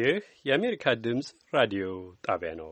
ይህ የአሜሪካ ድምፅ ራዲዮ ጣቢያ ነው።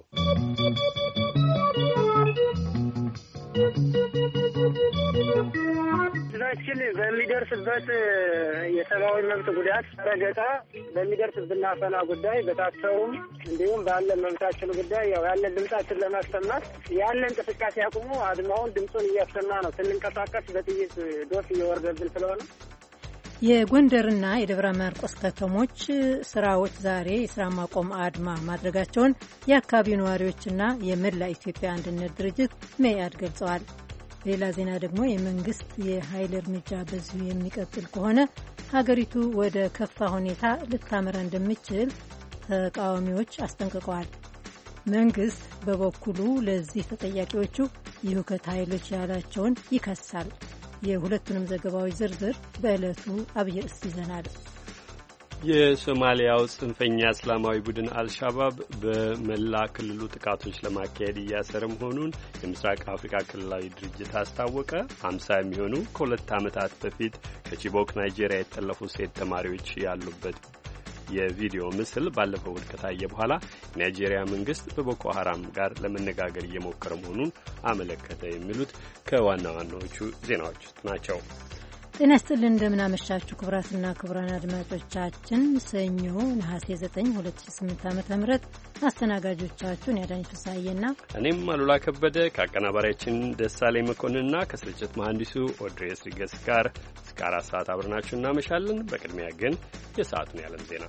ህዝባችን በሚደርስበት የሰብአዊ መብት ጉዳት ረገጣ በሚደርስብን አፈና ጉዳይ በታሰሩም እንዲሁም ባለ መብታችን ጉዳይ ያለን ድምጻችን ለማሰማት ያለን እንቅስቃሴ አቁሞ አድማውን ድምጹን እያሰማ ነው። ስንንቀሳቀስ በጥይት ዶፍ እየወረደብን ስለሆነ የጎንደርና የደብረ ማርቆስ ከተሞች ስራዎች ዛሬ የስራ ማቆም አድማ ማድረጋቸውን የአካባቢው ነዋሪዎችና የመላ ኢትዮጵያ አንድነት ድርጅት መኢአድ ገልጸዋል። ሌላ ዜና ደግሞ የመንግስት የኃይል እርምጃ በዚሁ የሚቀጥል ከሆነ ሀገሪቱ ወደ ከፋ ሁኔታ ልታመራ እንደምትችል ተቃዋሚዎች አስጠንቅቀዋል። መንግስት በበኩሉ ለዚህ ተጠያቂዎቹ የሁከት ኃይሎች ያላቸውን ይከሳል። የሁለቱንም ዘገባዎች ዝርዝር በዕለቱ አብይ ርዕስ ይዘናል። የሶማሊያው ጽንፈኛ እስላማዊ ቡድን አልሻባብ በመላ ክልሉ ጥቃቶች ለማካሄድ እያሰረ መሆኑን የምስራቅ አፍሪካ ክልላዊ ድርጅት አስታወቀ። 50 የሚሆኑ ከሁለት ዓመታት በፊት ከቺቦክ ናይጄሪያ የተጠለፉ ሴት ተማሪዎች ያሉበት የቪዲዮ ምስል ባለፈው እሁድ ከታየ በኋላ ናይጄሪያ መንግስት በቦኮ ሐራም ጋር ለመነጋገር እየሞከረ መሆኑን አመለከተ። የሚሉት ከዋና ዋናዎቹ ዜናዎች ውስጥ ናቸው። ጤና ይስጥልን፣ እንደምናመሻችሁ ክቡራትና ክቡራን አድማጮቻችን ሰኞ ነሐሴ 9 2008 ዓ.ም አስተናጋጆቻችሁን ያዳኝ ፍሳዬና እኔም አሉላ ከበደ ከአቀናባሪያችን ደሳለኝ መኮንንና ከስርጭት መሐንዲሱ ኦድሬስ ሪገስ ጋር እስከ 4 ሰዓት አብረናችሁ እናመሻለን። በቅድሚያ ግን የሰዓቱን ያለም ዜና።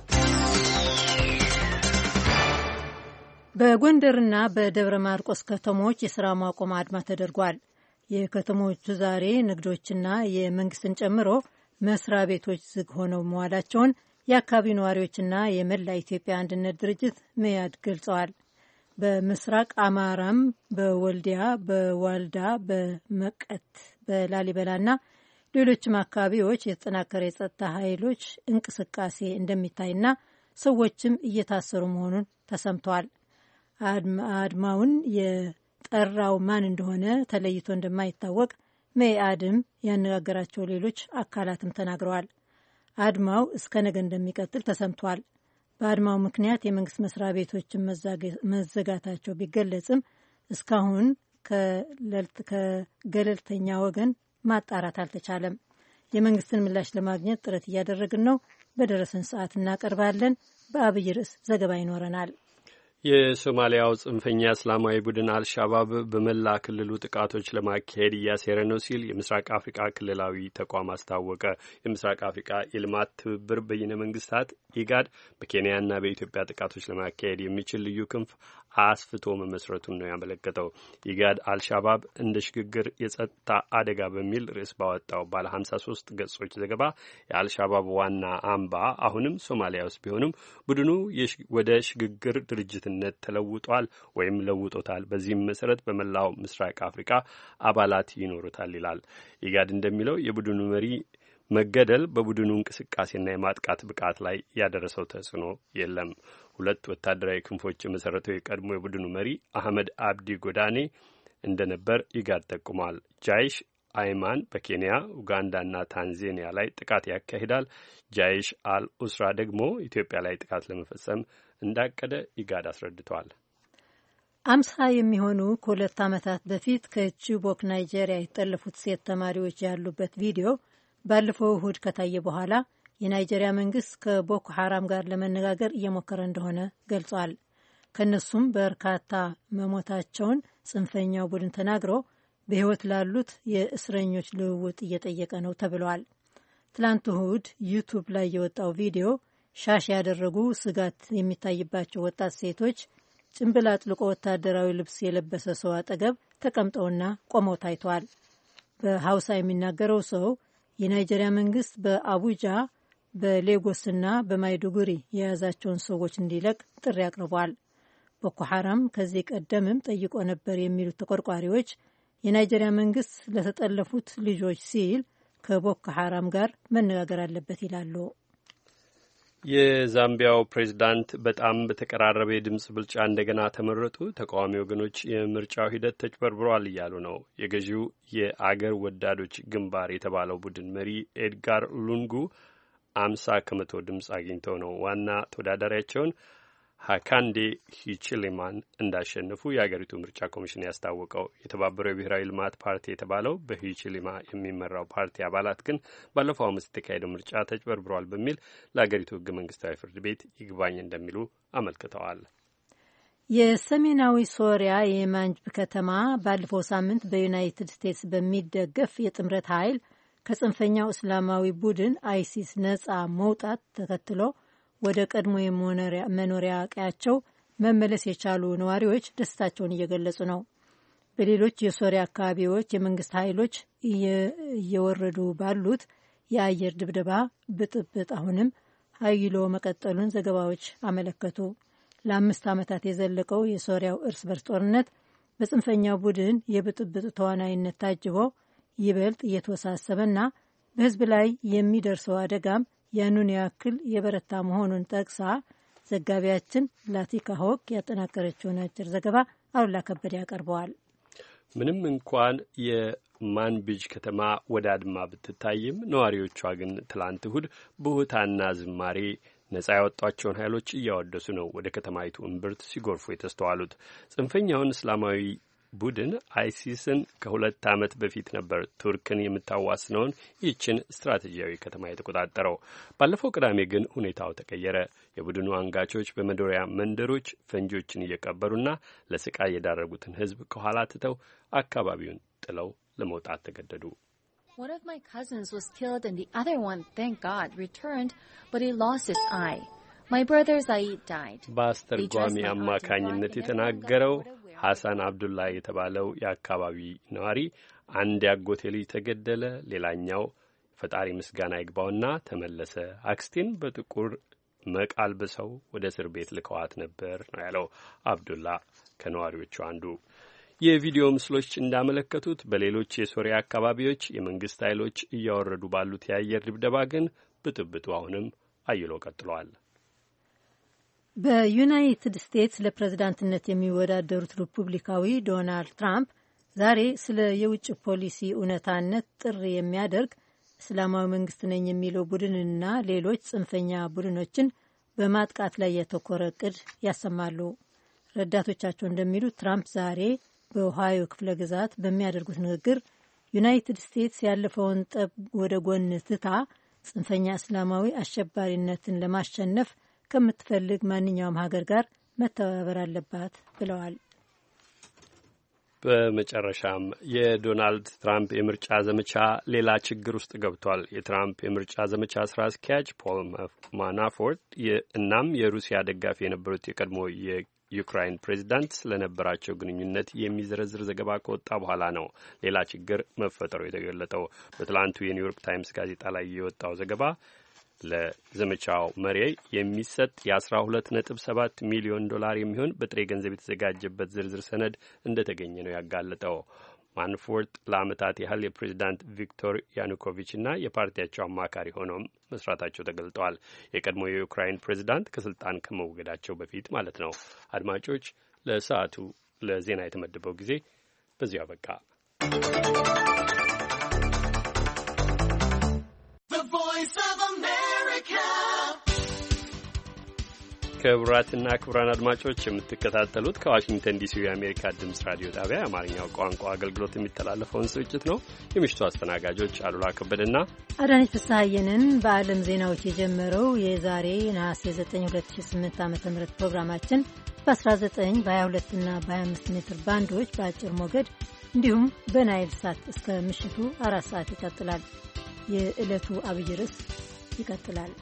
በጎንደርና በደብረ ማርቆስ ከተሞች የሥራ ማቆም አድማ ተደርጓል። የከተሞቹ ዛሬ ንግዶችና የመንግስትን ጨምሮ መስሪያ ቤቶች ዝግ ሆነው መዋላቸውን የአካባቢው ነዋሪዎችና የመላ ኢትዮጵያ አንድነት ድርጅት መኢአድ ገልጸዋል። በምስራቅ አማራም በወልዲያ፣ በዋልዳ፣ በመቀት፣ በላሊበላና ሌሎችም አካባቢዎች የተጠናከረ የጸጥታ ኃይሎች እንቅስቃሴ እንደሚታይና ሰዎችም እየታሰሩ መሆኑን ተሰምተዋል። አድማውን ጠራው ማን እንደሆነ ተለይቶ እንደማይታወቅ መኢአድም ያነጋገራቸው ሌሎች አካላትም ተናግረዋል። አድማው እስከ ነገ እንደሚቀጥል ተሰምቷል። በአድማው ምክንያት የመንግስት መስሪያ ቤቶችን መዘጋታቸው ቢገለጽም እስካሁን ከገለልተኛ ወገን ማጣራት አልተቻለም። የመንግስትን ምላሽ ለማግኘት ጥረት እያደረግን ነው። በደረሰን ሰዓት እናቀርባለን። በአብይ ርዕስ ዘገባ ይኖረናል። የሶማሊያው ጽንፈኛ እስላማዊ ቡድን አልሻባብ በመላ ክልሉ ጥቃቶች ለማካሄድ እያሴረ ነው ሲል የምስራቅ አፍሪካ ክልላዊ ተቋም አስታወቀ። የምስራቅ አፍሪካ የልማት ትብብር በይነ መንግስታት ኢጋድ በኬንያና በኢትዮጵያ ጥቃቶች ለማካሄድ የሚችል ልዩ ክንፍ አስፍቶ መመስረቱን ነው ያመለከተው። ኢጋድ አልሻባብ እንደ ሽግግር የጸጥታ አደጋ በሚል ርዕስ ባወጣው ባለ 53 ገጾች ዘገባ የአልሻባብ ዋና አምባ አሁንም ሶማሊያ ውስጥ ቢሆንም ቡድኑ ወደ ሽግግር ድርጅትነት ተለውጧል ወይም ለውጦታል። በዚህም መሰረት በመላው ምስራቅ አፍሪካ አባላት ይኖሩታል ይላል። ኢጋድ እንደሚለው የቡድኑ መሪ መገደል በቡድኑ እንቅስቃሴና የማጥቃት ብቃት ላይ ያደረሰው ተጽዕኖ የለም። ሁለት ወታደራዊ ክንፎች የመሰረተው የቀድሞ የቡድኑ መሪ አህመድ አብዲ ጎዳኔ እንደነበር ኢጋድ ጠቁሟል። ጃይሽ አይማን በኬንያ ኡጋንዳና ታንዛኒያ ላይ ጥቃት ያካሂዳል። ጃይሽ አል ኡስራ ደግሞ ኢትዮጵያ ላይ ጥቃት ለመፈጸም እንዳቀደ ኢጋድ አስረድቷል። 50 የሚሆኑ ከሁለት ዓመታት በፊት ከቺቦክ ናይጄሪያ የተጠለፉት ሴት ተማሪዎች ያሉበት ቪዲዮ ባለፈው እሁድ ከታየ በኋላ የናይጄሪያ መንግስት ከቦኮ ሐራም ጋር ለመነጋገር እየሞከረ እንደሆነ ገልጿል። ከነሱም በርካታ መሞታቸውን ጽንፈኛው ቡድን ተናግሮ በሕይወት ላሉት የእስረኞች ልውውጥ እየጠየቀ ነው ተብሏል። ትላንት እሁድ ዩቱብ ላይ የወጣው ቪዲዮ ሻሽ ያደረጉ ስጋት የሚታይባቸው ወጣት ሴቶች ጭንብል አጥልቆ ወታደራዊ ልብስ የለበሰ ሰው አጠገብ ተቀምጠውና ቆመው ታይተዋል። በሐውሳ የሚናገረው ሰው የናይጄሪያ መንግስት በአቡጃ በሌጎስና በማይዱጉሪ የያዛቸውን ሰዎች እንዲለቅ ጥሪ አቅርቧል። ቦኮ ሐራም ከዚህ ቀደምም ጠይቆ ነበር የሚሉት ተቆርቋሪዎች የናይጄሪያ መንግስት ለተጠለፉት ልጆች ሲል ከቦኮ ሐራም ጋር መነጋገር አለበት ይላሉ። የዛምቢያው ፕሬዝዳንት በጣም በተቀራረበ የድምፅ ብልጫ እንደገና ተመረጡ። ተቃዋሚ ወገኖች የምርጫው ሂደት ተጭበርብሯል እያሉ ነው። የገዢው የአገር ወዳዶች ግንባር የተባለው ቡድን መሪ ኤድጋር ሉንጉ 50% ድምፅ አግኝተው ነው ዋና ተወዳዳሪያቸውን ሃካንዴ ሂቺሊማን እንዳሸነፉ የአገሪቱ ምርጫ ኮሚሽን ያስታወቀው። የተባበረው የብሔራዊ ልማት ፓርቲ የተባለው በሂቺሊማ የሚመራው ፓርቲ አባላት ግን ባለፈው ዓመት የተካሄደው ምርጫ ተጭበርብሯል በሚል ለአገሪቱ ሕገ መንግስታዊ ፍርድ ቤት ይግባኝ እንደሚሉ አመልክተዋል። የሰሜናዊ ሶሪያ የማንጅብ ከተማ ባለፈው ሳምንት በዩናይትድ ስቴትስ በሚደገፍ የጥምረት ኃይል ከጽንፈኛው እስላማዊ ቡድን አይሲስ ነጻ መውጣት ተከትሎ ወደ ቀድሞ የመኖሪያ ቀያቸው መመለስ የቻሉ ነዋሪዎች ደስታቸውን እየገለጹ ነው። በሌሎች የሶሪያ አካባቢዎች የመንግስት ኃይሎች እየወረዱ ባሉት የአየር ድብደባ ብጥብጥ አሁንም ኃይሎ መቀጠሉን ዘገባዎች አመለከቱ። ለ5 ዓመታት የዘለቀው የሶሪያው እርስ በርስ ጦርነት በጽንፈኛው ቡድን የብጥብጥ ተዋናይነት ታጅቦ ይበልጥ እየተወሳሰበና በሕዝብ ላይ የሚደርሰው አደጋም ያኑን ያክል የበረታ መሆኑን ጠቅሳ ዘጋቢያችን ላቲካ ሆክ ያጠናቀረችውን አጭር ዘገባ አሉላ ከበደ ያቀርበዋል። ምንም እንኳን የማንቢጅ ከተማ ወደ አድማ ብትታይም ነዋሪዎቿ ግን ትላንት እሁድ በሆታና ዝማሬ ነጻ ያወጧቸውን ኃይሎች እያወደሱ ነው ወደ ከተማይቱ እምብርት ሲጎርፉ የተስተዋሉት። ጽንፈኛውን እስላማዊ ቡድን አይሲስን ከ2 ዓመት በፊት ነበር ቱርክን የምታዋስነውን ይህችን ስትራቴጂያዊ ከተማ የተቆጣጠረው። ባለፈው ቅዳሜ ግን ሁኔታው ተቀየረ። የቡድኑ አንጋቾች በመኖሪያ መንደሮች ፈንጂዎችን እየቀበሩና ለስቃይ የዳረጉትን ሕዝብ ከኋላ ትተው አካባቢውን ጥለው ለመውጣት ተገደዱ። One of my cousins was killed and the other one, thank God, returned, but he lost his eye. My brother Zaid died. በአስተርጓሚ አማካኝነት የተናገረው ሐሰን አብዱላ የተባለው የአካባቢ ነዋሪ አንድ ያጎቴ ልጅ ተገደለ፣ ሌላኛው ፈጣሪ ምስጋና ይግባውና ተመለሰ፣ አክስቴን በጥቁር መቃልብሰው ወደ እስር ቤት ልከዋት ነበር ነው ያለው አብዱላ ከነዋሪዎቹ አንዱ። የቪዲዮ ምስሎች እንዳመለከቱት በሌሎች የሶሪያ አካባቢዎች የመንግስት ኃይሎች እያወረዱ ባሉት የአየር ድብደባ ግን ብጥብጡ አሁንም አይሎ ቀጥሏል። በዩናይትድ ስቴትስ ለፕሬዝዳንትነት የሚወዳደሩት ሪፑብሊካዊ ዶናልድ ትራምፕ ዛሬ ስለ የውጭ ፖሊሲ እውነታነት ጥሪ የሚያደርግ እስላማዊ መንግስት ነኝ የሚለው ቡድንና ሌሎች ጽንፈኛ ቡድኖችን በማጥቃት ላይ ያተኮረ እቅድ ያሰማሉ። ረዳቶቻቸው እንደሚሉት ትራምፕ ዛሬ በኦሃዮ ክፍለ ግዛት በሚያደርጉት ንግግር ዩናይትድ ስቴትስ ያለፈውን ጠብ ወደ ጎን ትታ ጽንፈኛ እስላማዊ አሸባሪነትን ለማሸነፍ ከምትፈልግ ማንኛውም ሀገር ጋር መተባበር አለባት ብለዋል። በመጨረሻም የዶናልድ ትራምፕ የምርጫ ዘመቻ ሌላ ችግር ውስጥ ገብቷል። የትራምፕ የምርጫ ዘመቻ ስራ አስኪያጅ ፖል ማናፎርት እናም የሩሲያ ደጋፊ የነበሩት የቀድሞ የዩክራይን ፕሬዚዳንት ስለነበራቸው ግንኙነት የሚዘረዝር ዘገባ ከወጣ በኋላ ነው ሌላ ችግር መፈጠሩ የተገለጠው። በትላንቱ የኒውዮርክ ታይምስ ጋዜጣ ላይ የወጣው ዘገባ ለዘመቻው መሪ የሚሰጥ የ12.7 ሚሊዮን ዶላር የሚሆን በጥሬ ገንዘብ የተዘጋጀበት ዝርዝር ሰነድ እንደተገኘ ነው ያጋለጠው። ማንፎርት ለዓመታት ያህል የፕሬዚዳንት ቪክቶር ያኑኮቪችና የፓርቲያቸው አማካሪ ሆነውም መስራታቸው ተገልጠዋል። የቀድሞ የዩክራይን ፕሬዚዳንት ከስልጣን ከመወገዳቸው በፊት ማለት ነው። አድማጮች፣ ለሰዓቱ ለዜና የተመደበው ጊዜ በዚሁ አበቃ። ክቡራትና ክቡራን አድማጮች የምትከታተሉት ከዋሽንግተን ዲሲ የአሜሪካ ድምፅ ራዲዮ ጣቢያ የአማርኛው ቋንቋ አገልግሎት የሚተላለፈውን ስርጭት ነው። የምሽቱ አስተናጋጆች አሉላ ከበደና አዳነች ፍስሐየንን። በዓለም ዜናዎች የጀመረው የዛሬ ነሐሴ 9 2008 ዓ.ም ፕሮግራማችን በ19 በ22ና በ25 ሜትር ባንዶች በአጭር ሞገድ እንዲሁም በናይል ሳት እስከ ምሽቱ 4 ሰዓት ይቀጥላል። የዕለቱ አብይ ርዕስ ይቀጥላል።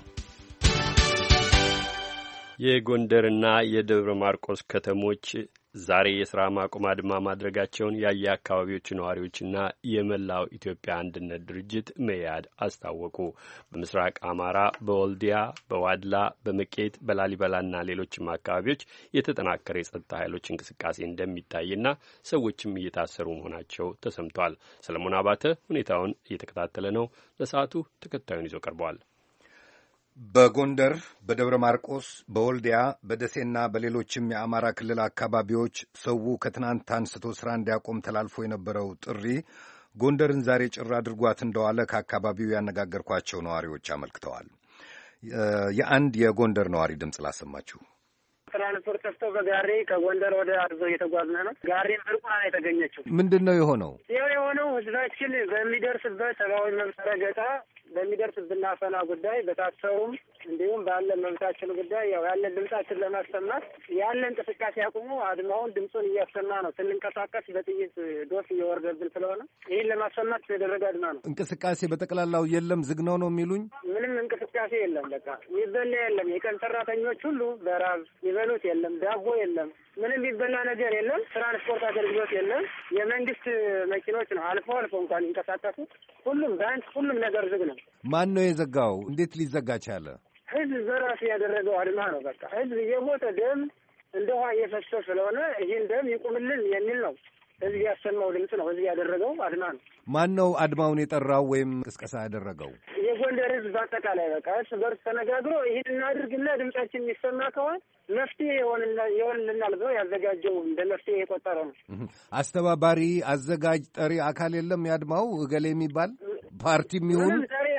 የጎንደርና የደብረ ማርቆስ ከተሞች ዛሬ የሥራ ማቆም አድማ ማድረጋቸውን የየአካባቢዎቹ ነዋሪዎችና የመላው ኢትዮጵያ አንድነት ድርጅት መኢአድ አስታወቁ። በምስራቅ አማራ በወልዲያ፣ በዋድላ፣ በመቄት፣ በላሊበላና ሌሎችም አካባቢዎች የተጠናከረ የጸጥታ ኃይሎች እንቅስቃሴ እንደሚታይና ሰዎችም እየታሰሩ መሆናቸው ተሰምቷል። ሰለሞን አባተ ሁኔታውን እየተከታተለ ነው። ለሰዓቱ ተከታዩን ይዞ ቀርበዋል። በጎንደር፣ በደብረ ማርቆስ፣ በወልዲያ፣ በደሴና በሌሎችም የአማራ ክልል አካባቢዎች ሰው ከትናንት አንስቶ ሥራ እንዲያቆም ተላልፎ የነበረው ጥሪ ጎንደርን ዛሬ ጭር አድርጓት እንደዋለ ከአካባቢው ያነጋገርኳቸው ነዋሪዎች አመልክተዋል። የአንድ የጎንደር ነዋሪ ድምፅ ላሰማችሁ። ትራንስፖርት ጠፍቶ በጋሪ ከጎንደር ወደ አርዞ እየተጓዝነ ነው። ጋሪም ብርቁና ነው የተገኘችው። ምንድን ነው የሆነው? ያው የሆነው ህዝባችን በሚደርስበት ሰብአዊ መብት ረገጣ በሚደርስብን አፈና ጉዳይ በታሰሩም እንዲሁም ባለ መብታችን ጉዳይ ያው ያለን ድምጻችን ለማሰማት ያለ እንቅስቃሴ አቁሞ አድማውን ድምፁን እያሰማ ነው። ስንንቀሳቀስ በጥይት ዶፍ እየወረደብን ስለሆነ ይህን ለማሰማት የተደረገ አድማ ነው። እንቅስቃሴ በጠቅላላው የለም፣ ዝግ ነው የሚሉኝ? ምንም እንቅስቃሴ የለም። በቃ የሚበላ የለም። የቀን ሰራተኞች ሁሉ በራብ ይበሉት የለም። ዳቦ የለም። ምንም የሚበላ ነገር የለም። ትራንስፖርት አገልግሎት የለም። የመንግስት መኪኖች ነው አልፎ አልፎ እንኳን ይንቀሳቀሱ። ሁሉም ባንክ፣ ሁሉም ነገር ዝግ ነው። ማን ነው የዘጋው? እንዴት ሊዘጋ ቻለ? ህዝብ በራሱ ያደረገው አድማ ነው። በቃ ህዝብ የሞተ ደም እንደ ውሃ እየፈሰሰ ስለሆነ ይህን ደም ይቁምልን የሚል ነው። ህዝብ ያሰማው ድምፅ ነው። ህዝብ ያደረገው አድማ ነው። ማን ነው አድማውን የጠራው ወይም ቅስቀሳ ያደረገው? የጎንደር ህዝብ በአጠቃላይ በቃ እርስ በርስ ተነጋግሮ ይህን እናድርግና ድምጻችን የሚሰማ ከሆነ መፍትሄ ይሆንልናል ብሎ ያዘጋጀው እንደ መፍትሄ የቆጠረው ነው። አስተባባሪ፣ አዘጋጅ፣ ጠሪ አካል የለም? የአድማው እገሌ የሚባል ፓርቲ የሚሆን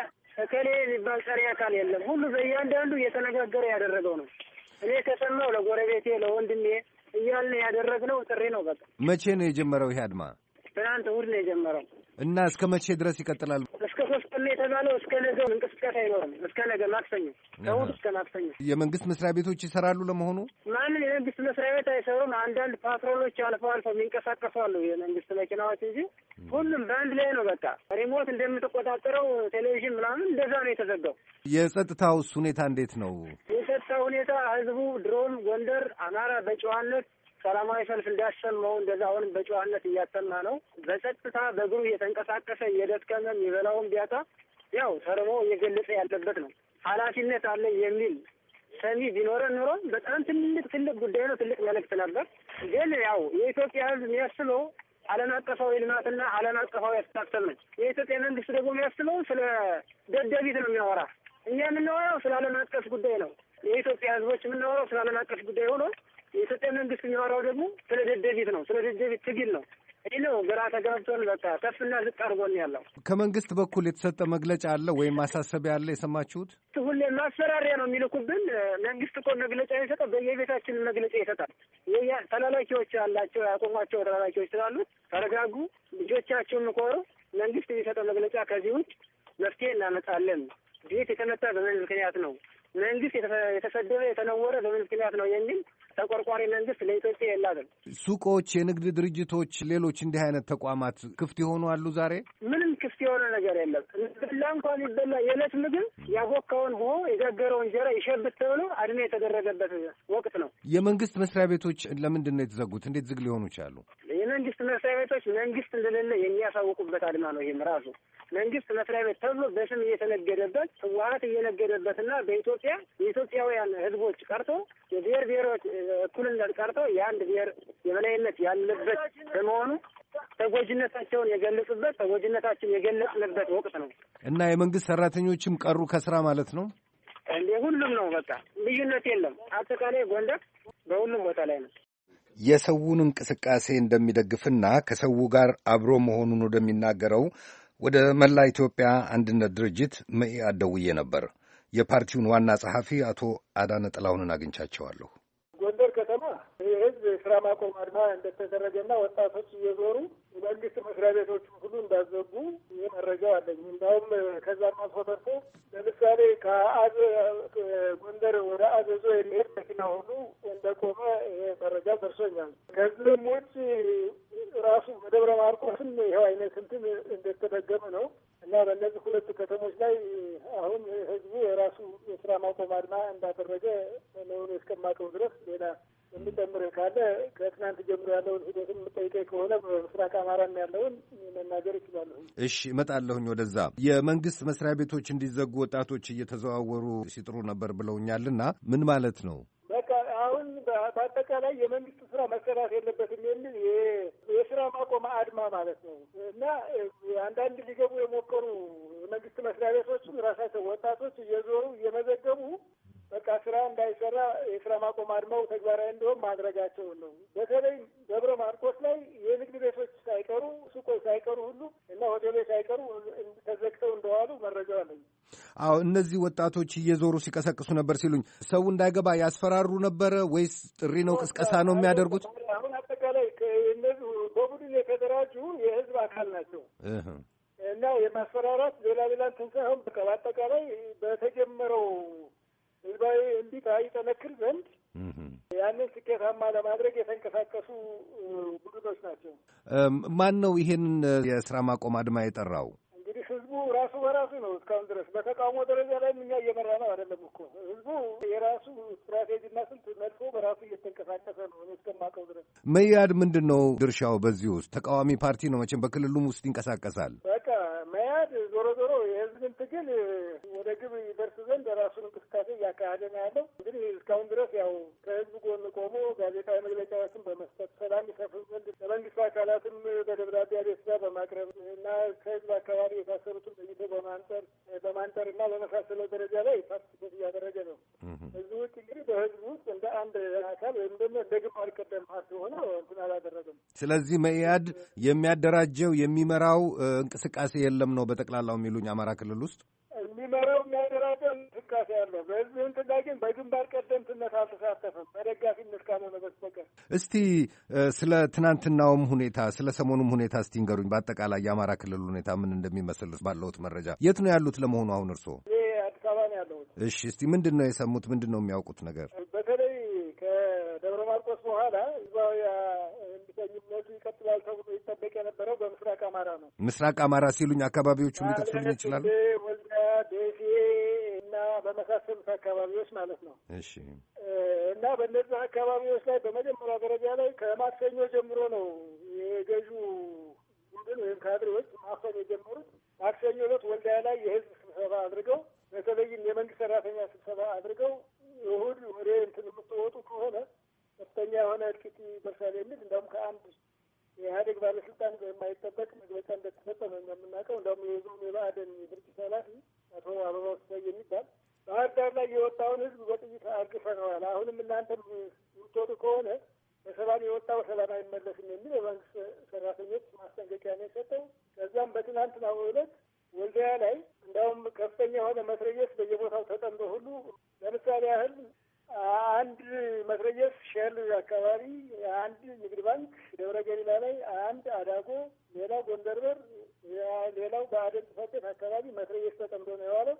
እከሌ የሚባል ጠሪ አካል የለም። ሁሉ በእያንዳንዱ እየተነጋገረ ያደረገው ነው። እኔ ከሰማው ለጎረቤቴ ለወንድሜ እያልን ያደረግነው ጥሪ ነው። በቃ መቼ ነው የጀመረው ይሄ አድማ? ትናንት እሑድ ነው የጀመረው እና እስከ መቼ ድረስ ይቀጥላል? እስከ 3 ቀን የተባለው እስከ ነገ እንቅስቃሴ አይኖርም። እስከ ነገ ማክሰኞ፣ ከእሑድ እስከ ማክሰኞ። የመንግስት መስሪያ ቤቶች ይሰራሉ ለመሆኑ? ማንም የመንግስት መስሪያ ቤት አይሰሩም። አንዳንድ ፓትሮሎች አልፈው የሚንቀሳቀሱ አሉ የመንግስት መኪናዎች እንጂ ሁሉም በአንድ ላይ ነው። በቃ ሪሞት እንደምትቆጣጠረው ቴሌቪዥን ምናምን እንደዛ ነው የተዘጋው። የጸጥታውስ ሁኔታ እንዴት ነው? የጸጥታ ሁኔታ ህዝቡ ድሮም ጎንደር አማራ በጨዋነት ሰላማዊ ሰልፍ እንዳሰማው እንደዛ አሁንም በጨዋነት እያሰማ ነው። በጸጥታ በእግሩ እየተንቀሳቀሰ እየደከመ የሚበላውን ቢያጣ ያው ተርቦ እየገለጸ ያለበት ነው። ኃላፊነት አለ የሚል ሰሚ ቢኖረን ኑሮ በጣም ትልቅ ጉዳይ ነው። ትልቅ መልእክት ነበር። ግን ያው የኢትዮጵያ ህዝብ የሚያስበው ዓለም አቀፋዊ ልማትና ዓለም አቀፋዊ አስተሳሰብ ነው። የኢትዮጵያ መንግስት ደግሞ የሚያስበው ስለ ደደቢት ነው የሚያወራ። እኛ የምናወራው ስለ ዓለም አቀፍ ጉዳይ ነው። የኢትዮጵያ ህዝቦች የምናወራው ስለ ዓለም አቀፍ ጉዳይ ሆኖ የኢትዮጵያ መንግስት የሚያወራው ደግሞ ስለ ደደቢት ነው። ስለ ደደቢት ትግል ነው። ይህ ነው ግራ ተጋብቶን በቃ ከፍና ዝቅ አድርጎን ያለው። ከመንግስት በኩል የተሰጠ መግለጫ አለ ወይም ማሳሰቢያ አለ የሰማችሁት? ሁሌ ማስፈራሪያ ነው የሚልኩብን። መንግስት እኮ መግለጫ ይሰጣል፣ በየቤታችን መግለጫ ይሰጣል። ተላላኪዎች አላቸው፣ ያቆሟቸው ተላላኪዎች ስላሉት ተረጋጉ፣ ልጆቻቸውን ምኮሩ። መንግስት የሚሰጠው መግለጫ ከዚህ ውጭ መፍትሄ እናመጣለን፣ ቤት የተመታ በምን ምክንያት ነው፣ መንግስት የተሰደበ የተነወረ በምን ምክንያት ነው የሚል ተቆርቋሪ መንግስት ለኢትዮጵያ የላትም። ሱቆች፣ የንግድ ድርጅቶች፣ ሌሎች እንዲህ አይነት ተቋማት ክፍት የሆኑ አሉ? ዛሬ ምንም ክፍት የሆነ ነገር የለም። ብላ እንኳን ይበላ የዕለት ምግብ ያቦካውን ሆ የጋገረው እንጀራ ይሸብት ተብሎ አድሜ የተደረገበት ወቅት ነው። የመንግስት መስሪያ ቤቶች ለምንድን ነው የተዘጉት? እንዴት ዝግ ሊሆኑ ቻሉ? የመንግስት መስሪያ ቤቶች መንግስት እንደሌለ የሚያሳውቁበት አድማ ነው። ይህም ራሱ መንግስት መስሪያ ቤት ተብሎ በስም እየተነገደበት ህወሓት እየነገደበትና በኢትዮጵያ የኢትዮጵያውያን ህዝቦች ቀርቶ የብሔር ብሔሮች እኩልነት ቀርቶ የአንድ ብሔር የበላይነት ያለበት በመሆኑ ተጎጂነታቸውን የገለጹበት ተጎጂነታችን የገለጽንበት ወቅት ነው እና የመንግስት ሰራተኞችም ቀሩ ከስራ ማለት ነው። እንደ ሁሉም ነው። በቃ ልዩነት የለም። አጠቃላይ ጎንደር በሁሉም ቦታ ላይ ነው። የሰውን እንቅስቃሴ እንደሚደግፍና ከሰው ጋር አብሮ መሆኑን ወደሚናገረው ወደ መላ ኢትዮጵያ አንድነት ድርጅት መኢአድ ደውዬ ነበር። የፓርቲውን ዋና ጸሐፊ አቶ አዳነ ጥላሁንን አግኝቻቸዋለሁ። ጎንደር ከተማ የህዝብ ስራ ማቆም አድማ እንደተደረገና ወጣቶች እየዞሩ የመንግስት መስሪያ ቤቶቹ ሁሉ እንዳዘጉ ይህ መረጃው አለኝ። እንዳውም ከዛም አልፎ ተርፎ ለምሳሌ ጎንደር ወደ አዘዞ የሚሄድ መኪና ሁሉ እንደቆመ ይሄ መረጃ ደርሶኛል። ከዚህም ውጭ ራሱ በደብረ ማርቆስም ይኸው አይነት እንትን እንደተደገመ ነው እና በእነዚህ ሁለት ከተሞች ላይ አሁን ህዝቡ የራሱ የስራ ማቆም አድማ እንዳደረገ ለሆነ እስከማውቀው ድረስ ሌላ የሚጨምር ካለ ከትናንት ጀምሮ ያለውን ሂደትን የምጠይቀኝ ከሆነ በምስራቅ አማራም ያለውን መናገር ይችላለሁ። እሺ፣ እመጣለሁኝ ወደዛ። የመንግስት መስሪያ ቤቶች እንዲዘጉ ወጣቶች እየተዘዋወሩ ሲጥሩ ነበር ብለውኛልና ምን ማለት ነው? በቃ አሁን በአጠቃላይ የመንግስት ስራ መሰራት የለበትም የሚል የስራ ማቆም አድማ ማለት ነው እና አንዳንድ ሊገቡ የሞከሩ የመንግስት መስሪያ ቤቶች ራሳቸው ወጣቶች እየዞሩ እየመዘገቡ በቃ ስራ እንዳይሰራ የስራ ማቆም አድማው ተግባራዊ እንዲሆን ማድረጋቸውን ነው። በተለይ ደብረ ማርቆስ ላይ የንግድ ቤቶች ሳይቀሩ ሱቆች ሳይቀሩ ሁሉ እና ሆቴሎች ሳይቀሩ ተዘግተው እንደዋሉ መረጃው አለኝ። አዎ እነዚህ ወጣቶች እየዞሩ ሲቀሰቅሱ ነበር ሲሉኝ ሰው እንዳይገባ ያስፈራሩ ነበረ ወይስ ጥሪ ነው ቅስቀሳ ነው የሚያደርጉት? አሁን አጠቃላይ እነዚህ በቡድን የተደራጁ የህዝብ አካል ናቸው እና የማስፈራራት ሌላ እንትን ሳይሆን በቃ በአጠቃላይ በተጀመረው ህዝባዊ እንቢታ ይጠነክር ዘንድ ያንን ስኬታማ ለማድረግ የተንቀሳቀሱ ቡድኖች ናቸው። ማን ነው ይሄንን የስራ ማቆም አድማ የጠራው? እንግዲህ ህዝቡ ራሱ በራሱ ነው። እስካሁን ድረስ በተቃውሞ ደረጃ ላይ እኛ እየመራ ነው አይደለም እኮ ህዝቡ የራሱ ስትራቴጂና ስልት ነድፎ በራሱ እየተንቀሳቀሰ ነው እስከማውቀው ድረስ። መያድ ምንድን ነው ድርሻው በዚህ ውስጥ? ተቃዋሚ ፓርቲ ነው መቼም በክልሉም ውስጥ ይንቀሳቀሳል። በቃ መያድ ዞሮ የህዝብን ትግል ወደ ግብ ይደርስ ዘንድ ራሱን እንቅስቃሴ እያካሄደ ነው ያለው። እንግዲህ እስካሁን ድረስ ያው ከህዝብ ጎን ቆሞ ጋዜጣዊ መግለጫዎችን በመስጠት ሰላም ይሰፍን ዘንድ ለመንግስት አካላትም በደብዳቤ አቤቱታ በማቅረብ እና ከህዝብ አካባቢ የታሰሩትን ለይቶ በማንጠር እና በመሳሰለው ደረጃ ላይ ፓርቲሲፔት እያደረገ ነው። እዚህ ውጭ እንግዲህ በህዝብ ውስጥ እንደ አንድ አካል ወይም ደግሞ እንደ ግንባር ቀደም ፓርቲ ሆነ እንትን አላደረገም። ስለዚህ መኢአድ የሚያደራጀው የሚመራው እንቅስቃሴ የለም ነው በጠቅላላው የሚሉኝ? አማራ ክልል ውስጥ የሚመራው የሚያደራጀው እንቅስቃሴ ያለው በህዝብ እንትና ግን በግንባር ቀደምትነት አልተሳተፈም በደጋፊነት ካልሆነ በስተቀር። እስቲ ስለ ትናንትናውም ሁኔታ ስለ ሰሞኑም ሁኔታ እስቲ ንገሩኝ። በአጠቃላይ የአማራ ክልል ሁኔታ ምን እንደሚመስል ባለሁት መረጃ። የት ነው ያሉት ለመሆኑ አሁን እርስዎ? አዲስ አበባ ነው ያለሁት። እሺ፣ እስቲ ምንድን ነው የሰሙት? ምንድን ነው የሚያውቁት ነገር? በተለይ ከደብረ ማርቆስ በኋላ ህዝባዊ እምቢተኝነቱ ይቀጥላል ተብሎ ይጠበቅ የነበረው በምስራቅ አማራ ነው። ምስራቅ አማራ ሲሉኝ አካባቢዎቹን ሊጠቅሱልኝ ይችላሉ? ወልዲያ፣ ደሴ እና በመሳሰሉት አካባቢዎች ማለት ነው። እሺ። እና በእነዚህ አካባቢዎች ላይ በመጀመሪያ ደረጃ ላይ ከማክሰኞ ጀምሮ ነው የገዢው ቡድን ወይም ካድሬዎች ማፈን የጀመሩት። ማክሰኞ ዕለት ወልዲያ ላይ የህዝብ ስብሰባ አድርገው በተለይም የመንግስት ሰራተኛ ስብሰባ አድርገው እሑድ ወደ እንትን የምትወጡ ከሆነ ከፍተኛ የሆነ እልቂት ይደርሳል የሚል እንደውም ከአንድ የኢህአዴግ ባለስልጣን የማይጠበቅ መግለጫ እንደተሰጠ ነው የምናውቀው። እንደውም የዞኑ የብአዴን ድርጅት ኃላፊ አቶ አበባው ስፋይ የሚባል ባህር ዳር ላይ የወጣውን ህዝብ በጥይት አርግፈነዋል፣ አሁንም እናንተም የምትወጡ ከሆነ በሰላም የወጣው ሰላም አይመለስም የሚል የመንግስት ሰራተኞች ማስጠንቀቂያ ነው የሰጠው። ከዛም በትናንትናው ዕለት ወልዲያ ላይ እንደውም ከፍተኛ የሆነ መትረየስ በየቦታው ተጠምዶ ሁሉ ለምሳሌ ያህል አንድ መትረየስ ሸል አካባቢ፣ አንድ ንግድ ባንክ ደብረ ገሊላ ላይ፣ አንድ አዳጎ፣ ሌላው ጎንደር በር፣ ሌላው በአደን ጽሕፈት ቤት አካባቢ መትረየስ ተጠምዶ ነው የዋለው።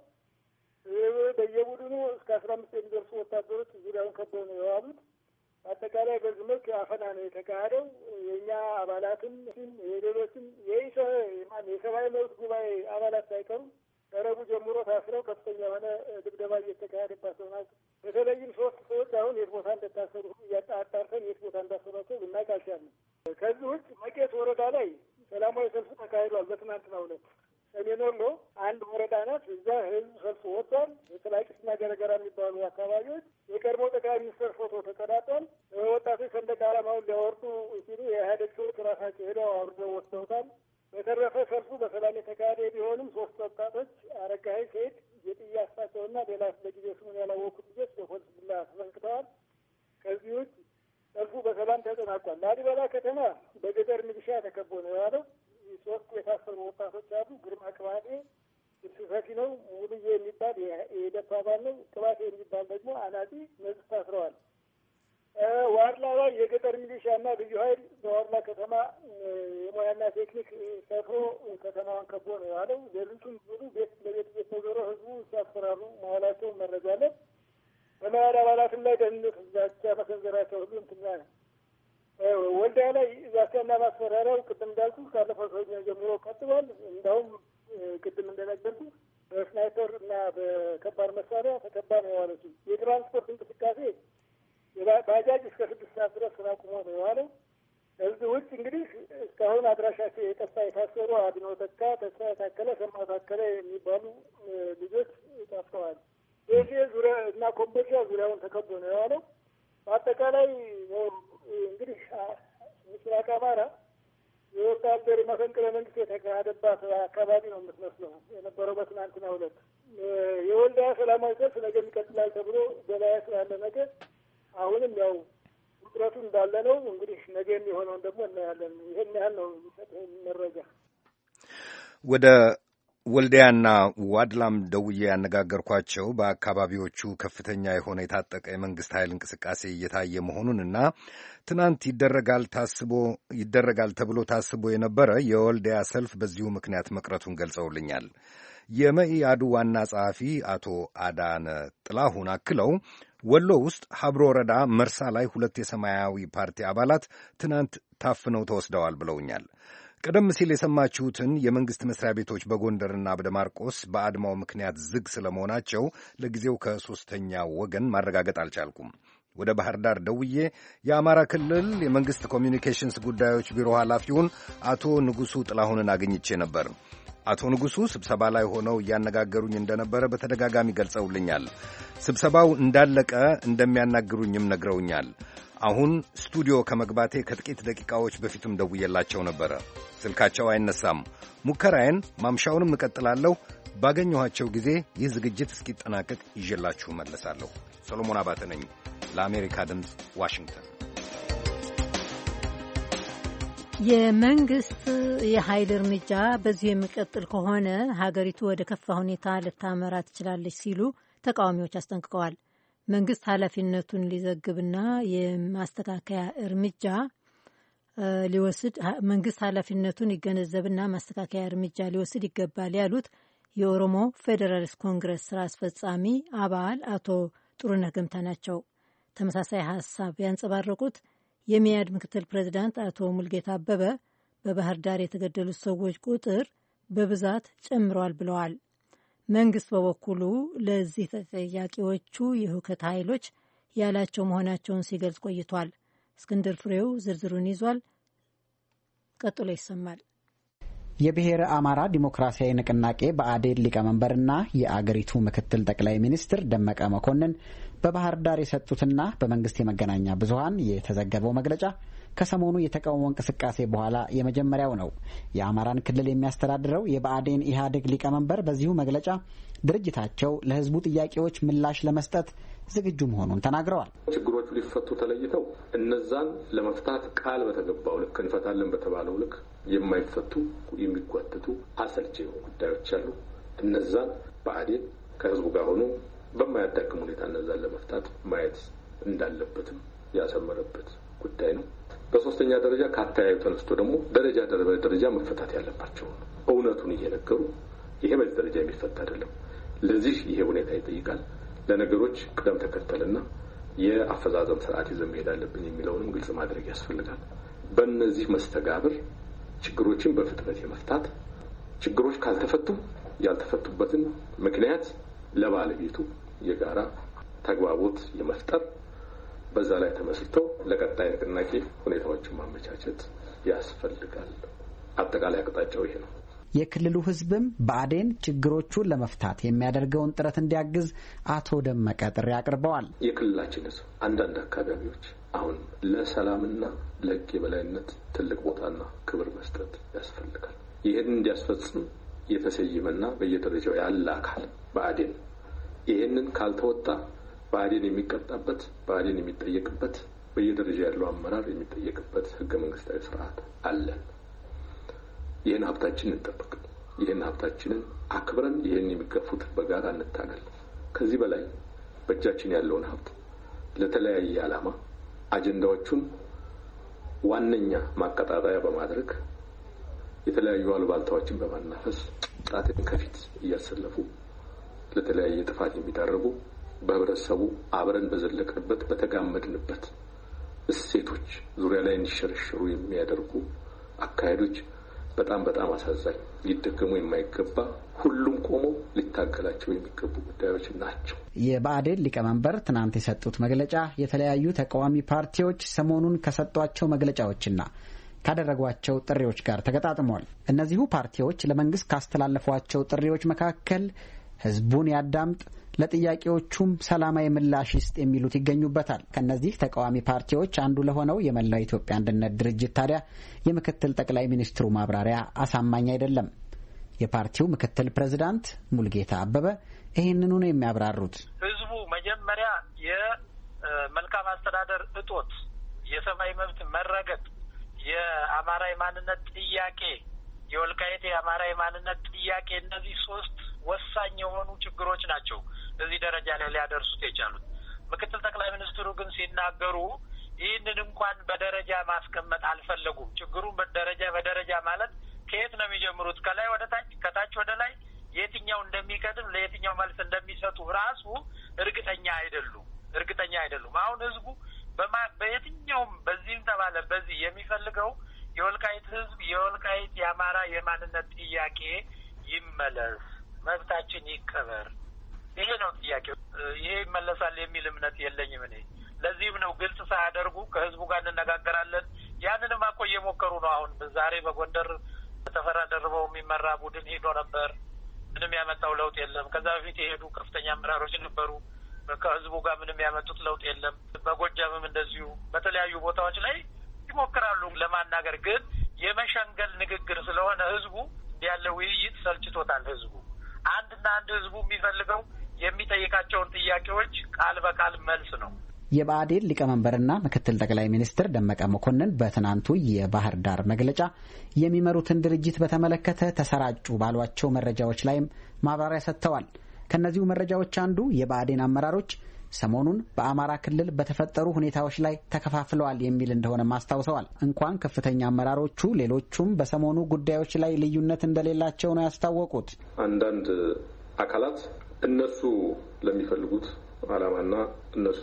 በየቡድኑ እስከ 15 የሚደርሱ ወታደሮች ዙሪያውን ከበው ነው የዋሉት። አጠቃላይ በዚህ መልክ አፈና ነው የተካሄደው። የእኛ አባላትም የሌሎችም የሰብአዊ መብት ጉባኤ አባላት ሳይቀሩ ከረቡ ጀምሮ ታስረው ከፍተኛ የሆነ ድብደባ እየተካሄደባቸው ናቸው። በተለይም 3 ሰዎች አሁን የት ቦታ እንደታሰሩ አጣርተን የት ቦታ እንዳሰሯቸው ልናውቅ አልቻልንም። ከዚህ ውጭ መቄት ወረዳ ላይ ሰላማዊ ሰልፍ ተካሂዷል። በትናንትናው ዕለት ሰሜን ወሎ አንድ ወረዳ ናት። እዛ ህዝብ ሰልፍ ወጥቷል። የተላቂስና ገረገራ የሚባሉ አካባቢዎች የቀድሞ ጠቅላይ ሚኒስትር ፎቶ ተቀዳጧል። ወጣቶች ሰንደቅ ዓላማውን ሊያወርዱ ሲሉ የኢህአዴግ ሰዎች ራሳቸው ሄደው አውርደው ወስደውታል። በተረፈ ሰልፉ በሰላም የተካሄደ ቢሆንም 3 ወጣቶች አረጋኸኝ ሴት የጥያ አስፋቸውና ሌላ ለጊዜው ስሙን ያላወቁት ልጆች በፖሊስ ዱላ ተፈንክተዋል። ከዚህ ውጭ ሰልፉ በሰላም ተጠናቋል። ላሊበላ ከተማ በገጠር ሚሊሻ ተከቦ ነው የዋለው። 3 የታሰሩ ወጣቶች አሉ። ግርማ ቅባቴ ሰፊ ነው፣ ሙሉዬ የሚባል የኢዴፓ አባል ነው፣ ቅባቴ የሚባል ደግሞ አናጺ፣ እነዚህ ታስረዋል። ዋርላ ላይ የገጠር ሚሊሻና ልዩ ኃይል በዋርላ ከተማ የሙያና ቴክኒክ ሰፍሮ ከተማዋን ከቦ ነው የዋለው። ሌሊቱን ሙሉ ቤት ለቤት ተዞሮ ህዝቡ ሲያስፈራሩ መዋላቸውን መረጃ አለን። በመያድ አባላትም ላይ ደህንነት ዛቻ መሰንዘራቸው ሁሉ እንትና ወልዲያ ላይ ዛቻና ማስፈራሪያው ቅድም እንዳልኩ ካለፈው ሰኞ ጀምሮ ቀጥሏል። እንደውም ቅድም እንደነገርኩ በስናይፐር እና በከባድ መሳሪያ ተከባ ነው የዋለችው። የትራንስፖርት እንቅስቃሴ ባጃጅ እስከ 6 ሰዓት ድረስ ስራ ቁሞ ነው የዋለው። ከዚህ ውጭ እንግዲህ እስካሁን አድራሻቸው የጠፋ የታሰሩ አድኖ ተካ፣ ተስፋ ታከለ፣ ሰማ ታከለ የሚባሉ ልጆች ጠፍተዋል። ደሴ ዙሪያ እና ኮምቦልቻ ዙሪያውን ተከቦ ነው የዋለው። በአጠቃላይ እንግዲህ ምስራቅ አማራ የወታደር መፈንቅለ መንግስት የተካሄደባት አካባቢ ነው የምትመስለው የነበረው በትናንትናው ዕለት። የወልዲያ ሰላማዊ ሰልፍ ነገ ይቀጥላል ተብሎ በላይ ስላለ ነገር አሁንም ያው ውጥረቱ እንዳለ ነው። እንግዲህ ነገ የሚሆነውን ደግሞ እናያለን። ይሄን ያህል ነው መረጃ። ወልዲያና ዋድላም ደውዬ ያነጋገርኳቸው በአካባቢዎቹ ከፍተኛ የሆነ የታጠቀ የመንግሥት ኃይል እንቅስቃሴ እየታየ መሆኑንና ትናንት ይደረጋል ተብሎ ታስቦ የነበረ የወልዲያ ሰልፍ በዚሁ ምክንያት መቅረቱን ገልጸውልኛል። የመኢአዱ ዋና ጸሐፊ አቶ አዳነ ጥላሁን አክለው ወሎ ውስጥ ሀብሮ ወረዳ መርሳ ላይ 2 የሰማያዊ ፓርቲ አባላት ትናንት ታፍነው ተወስደዋል ብለውኛል። ቀደም ሲል የሰማችሁትን የመንግሥት መስሪያ ቤቶች በጎንደርና በደማርቆስ በአድማው ምክንያት ዝግ ስለመሆናቸው ለጊዜው ከሦስተኛ ወገን ማረጋገጥ አልቻልኩም። ወደ ባህር ዳር ደውዬ የአማራ ክልል የመንግሥት ኮሚኒኬሽንስ ጉዳዮች ቢሮ ኃላፊውን አቶ ንጉሡ ጥላሁንን አግኝቼ ነበር። አቶ ንጉሡ ስብሰባ ላይ ሆነው እያነጋገሩኝ እንደነበረ በተደጋጋሚ ገልጸውልኛል። ስብሰባው እንዳለቀ እንደሚያናግሩኝም ነግረውኛል። አሁን ስቱዲዮ ከመግባቴ ከጥቂት ደቂቃዎች በፊትም ደውዬላቸው ነበረ። ስልካቸው አይነሳም። ሙከራዬን ማምሻውንም እቀጥላለሁ። ባገኘኋቸው ጊዜ ይህ ዝግጅት እስኪጠናቀቅ ይዤላችሁ መለሳለሁ። ሰሎሞን አባተ ነኝ ለአሜሪካ ድምፅ ዋሽንግተን። የመንግስት የኃይል እርምጃ በዚሁ የሚቀጥል ከሆነ ሀገሪቱ ወደ ከፋ ሁኔታ ልታመራ ትችላለች ሲሉ ተቃዋሚዎች አስጠንቅቀዋል። መንግስት ኃላፊነቱን ሊዘግብና የማስተካከያ እርምጃ ሊወስድ መንግስት ኃላፊነቱን ይገነዘብና ማስተካከያ እርምጃ ሊወስድ ይገባል ያሉት የኦሮሞ ፌዴራሊስት ኮንግረስ ስራ አስፈጻሚ አባል አቶ ጥሩነህ ገምታ ናቸው። ተመሳሳይ ሀሳብ ያንጸባረቁት የሚያድ ምክትል ፕሬዚዳንት አቶ ሙልጌታ አበበ በባህር ዳር የተገደሉት ሰዎች ቁጥር በብዛት ጨምሯል ብለዋል። መንግስት በበኩሉ ለዚህ ተጠያቂዎቹ የሁከት ኃይሎች ያላቸው መሆናቸውን ሲገልጽ ቆይቷል። እስክንድር ፍሬው ዝርዝሩን ይዟል። ቀጥሎ ይሰማል። የብሔረ አማራ ዲሞክራሲያዊ ንቅናቄ ብአዴን ሊቀመንበርና የአገሪቱ ምክትል ጠቅላይ ሚኒስትር ደመቀ መኮንን በባህር ዳር የሰጡትና በመንግስት የመገናኛ ብዙኃን የተዘገበው መግለጫ ከሰሞኑ የተቃውሞ እንቅስቃሴ በኋላ የመጀመሪያው ነው። የአማራን ክልል የሚያስተዳድረው የብአዴን ኢህአዴግ ሊቀመንበር በዚሁ መግለጫ ድርጅታቸው ለህዝቡ ጥያቄዎች ምላሽ ለመስጠት ዝግጁ መሆኑን ተናግረዋል። ችግሮቹ ሊፈቱ ተለይተው እነዛን ለመፍታት ቃል በተገባው ልክ እንፈታለን በተባለው ልክ የማይፈቱ የሚጓተቱ አሰልቺ ጉዳዮች አሉ። እነዛን ብአዴን ከህዝቡ ጋር ሆኖ በማያዳግም ሁኔታ እነዛን ለመፍታት ማየት እንዳለበትም ያሰመረበት ጉዳይ ነው። በሶስተኛ ደረጃ ከአተያዩ ተነስቶ ደግሞ ደረጃ መፈታት ያለባቸው እውነቱን እየነገሩ ይሄ በዚህ ደረጃ የሚፈታ አይደለም፣ ለዚህ ይሄ ሁኔታ ይጠይቃል፣ ለነገሮች ቅደም ተከተልና የአፈዛዘም ስርዓት ይዘን መሄድ አለብን የሚለውንም ግልጽ ማድረግ ያስፈልጋል። በእነዚህ መስተጋብር ችግሮችን በፍጥነት የመፍታት ችግሮች ካልተፈቱ ያልተፈቱበትን ምክንያት ለባለቤቱ የጋራ ተግባቦት የመፍጠር በዛ ላይ ተመስርተው ለቀጣይ ንቅናቄ ሁኔታዎችን ማመቻቸት ያስፈልጋል። አጠቃላይ አቅጣጫው ይሄ ነው። የክልሉ ህዝብም ብአዴን ችግሮቹን ለመፍታት የሚያደርገውን ጥረት እንዲያግዝ አቶ ደመቀ ጥሪ አቅርበዋል። የክልላችን ህዝብ አንዳንድ አካባቢዎች አሁን ለሰላምና ለህግ የበላይነት ትልቅ ቦታና ክብር መስጠት ያስፈልጋል። ይህን እንዲያስፈጽም የተሰየመና በየደረጃው ያለ አካል ብአዴን ይህንን ካልተወጣ ብአዴን የሚቀጣበት፣ ብአዴን የሚጠየቅበት፣ በየደረጃ ያለው አመራር የሚጠየቅበት ህገ መንግስታዊ ስርዓት አለን። ይህን ሀብታችንን እንጠብቅ። ይህን ሀብታችንን አክብረን ይህን የሚገፉት በጋራ እንታገል። ከዚህ በላይ በእጃችን ያለውን ሀብት ለተለያየ ዓላማ አጀንዳዎቹን ዋነኛ ማቀጣጣያ በማድረግ የተለያዩ አሉባልታዎችን በማናፈስ ጣትን ከፊት እያሰለፉ ለተለያየ ጥፋት የሚዳረጉ በህብረተሰቡ አብረን በዘለቅንበት በተጋመድንበት እሴቶች ዙሪያ ላይ እንዲሸረሸሩ የሚያደርጉ አካሄዶች በጣም አሳዛኝ፣ ሊደገሙ የማይገባ ሁሉም ቆሞ ሊታገላቸው የሚገቡ ጉዳዮች ናቸው። የብአዴን ሊቀመንበር ትናንት የሰጡት መግለጫ የተለያዩ ተቃዋሚ ፓርቲዎች ሰሞኑን ከሰጧቸው መግለጫዎችና ካደረጓቸው ጥሪዎች ጋር ተገጣጥሟል። እነዚሁ ፓርቲዎች ለመንግስት ካስተላለፏቸው ጥሪዎች መካከል ህዝቡን ያዳምጥ፣ ለጥያቄዎቹም ሰላማዊ ምላሽ ይስጥ የሚሉት ይገኙበታል። ከነዚህ ተቃዋሚ ፓርቲዎች አንዱ ለሆነው የመላው ኢትዮጵያ አንድነት ድርጅት ታዲያ የምክትል ጠቅላይ ሚኒስትሩ ማብራሪያ አሳማኝ አይደለም። የፓርቲው ምክትል ፕሬዝዳንት ሙልጌታ አበበ ይህንኑ ነው የሚያብራሩት። ህዝቡ መጀመሪያ የመልካም አስተዳደር እጦት፣ የሰብአዊ መብት መረገጥ፣ የአማራ የማንነት ጥያቄ የወልቃይት የአማራ የማንነት ጥያቄ እነዚህ ሶስት ወሳኝ የሆኑ ችግሮች ናቸው እዚህ ደረጃ ላይ ሊያደርሱት የቻሉት። ምክትል ጠቅላይ ሚኒስትሩ ግን ሲናገሩ ይህንን እንኳን በደረጃ ማስቀመጥ አልፈለጉም። ችግሩን በደረጃ ማለት ከየት ነው የሚጀምሩት? ከላይ ወደ ታች፣ ከታች ወደ ላይ፣ የትኛው እንደሚቀድም ለየትኛው መልስ እንደሚሰጡ ራሱ እርግጠኛ አይደሉም። አሁን ህዝቡ በየትኛውም በዚህም ተባለ በዚህ የሚፈልገው የወልቃይት ህዝብ የወልቃይት የአማራ የማንነት ጥያቄ ይመለስ፣ መብታችን ይከበር። ይሄ ነው ጥያቄው። ይሄ ይመለሳል የሚል እምነት የለኝም እኔ። ለዚህም ነው ግልጽ ሳያደርጉ ከህዝቡ ጋር እንነጋገራለን። ያንንም እኮ እየሞከሩ ነው። አሁን ዛሬ በጎንደር ተፈራ ደርበው የሚመራ ቡድን ሄዶ ነበር። ምንም ያመጣው ለውጥ የለም። ከዛ በፊት የሄዱ ከፍተኛ አመራሮች ነበሩ። ከህዝቡ ጋር ምንም ያመጡት ለውጥ የለም። በጎጃምም እንደዚሁ በተለያዩ ቦታዎች ላይ ይሞክራሉ ለማናገር፣ ግን የመሸንገል ንግግር ስለሆነ ህዝቡ ያለ ውይይት ሰልችቶታል። ህዝቡ አንድ ህዝቡ የሚፈልገው የሚጠይቃቸውን ጥያቄዎች ቃል በቃል መልስ ነው። የብአዴን ሊቀመንበርና ምክትል ጠቅላይ ሚኒስትር ደመቀ መኮንን በትናንቱ የባህር ዳር መግለጫ የሚመሩትን ድርጅት በተመለከተ ተሰራጩ ባሏቸው መረጃዎች ላይም ማብራሪያ ሰጥተዋል። ከእነዚሁ መረጃዎች አንዱ የብአዴን አመራሮች ሰሞኑን በአማራ ክልል በተፈጠሩ ሁኔታዎች ላይ ተከፋፍለዋል የሚል እንደሆነም አስታውሰዋል። እንኳን ከፍተኛ አመራሮቹ ሌሎቹም በሰሞኑ ጉዳዮች ላይ ልዩነት እንደሌላቸው ነው ያስታወቁት። አንዳንድ አካላት እነሱ ለሚፈልጉት ዓላማና እነሱ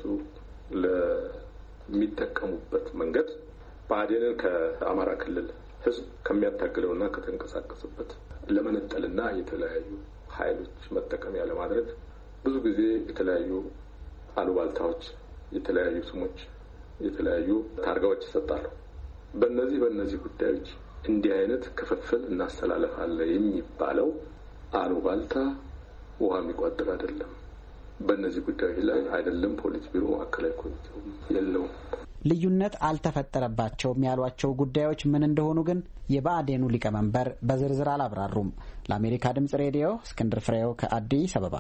ለሚጠቀሙበት መንገድ ብአዴንን ከአማራ ክልል ህዝብ ከሚያታግለውና ከተንቀሳቀስበት ለመነጠልና የተለያዩ ኃይሎች መጠቀሚያ ለማድረግ ብዙ ጊዜ የተለያዩ አሉባልታዎች፣ የተለያዩ ስሞች፣ የተለያዩ ታርጋዎች ይሰጣሉ። በእነዚህ ጉዳዮች እንዲህ አይነት ክፍፍል እናስተላልፋለን የሚባለው አሉባልታ ውሃ የሚቋጥር አይደለም። በእነዚህ ጉዳዮች ላይ አይደለም ፖሊስ ቢሮ ማዕከላዊ ኮሚቴው የለውም። ልዩነት አልተፈጠረባቸውም ያሏቸው ጉዳዮች ምን እንደሆኑ ግን የብአዴኑ ሊቀመንበር በዝርዝር አላብራሩም። ለአሜሪካ ድምጽ ሬዲዮ እስክንድር ፍሬው ከአዲስ አበባ።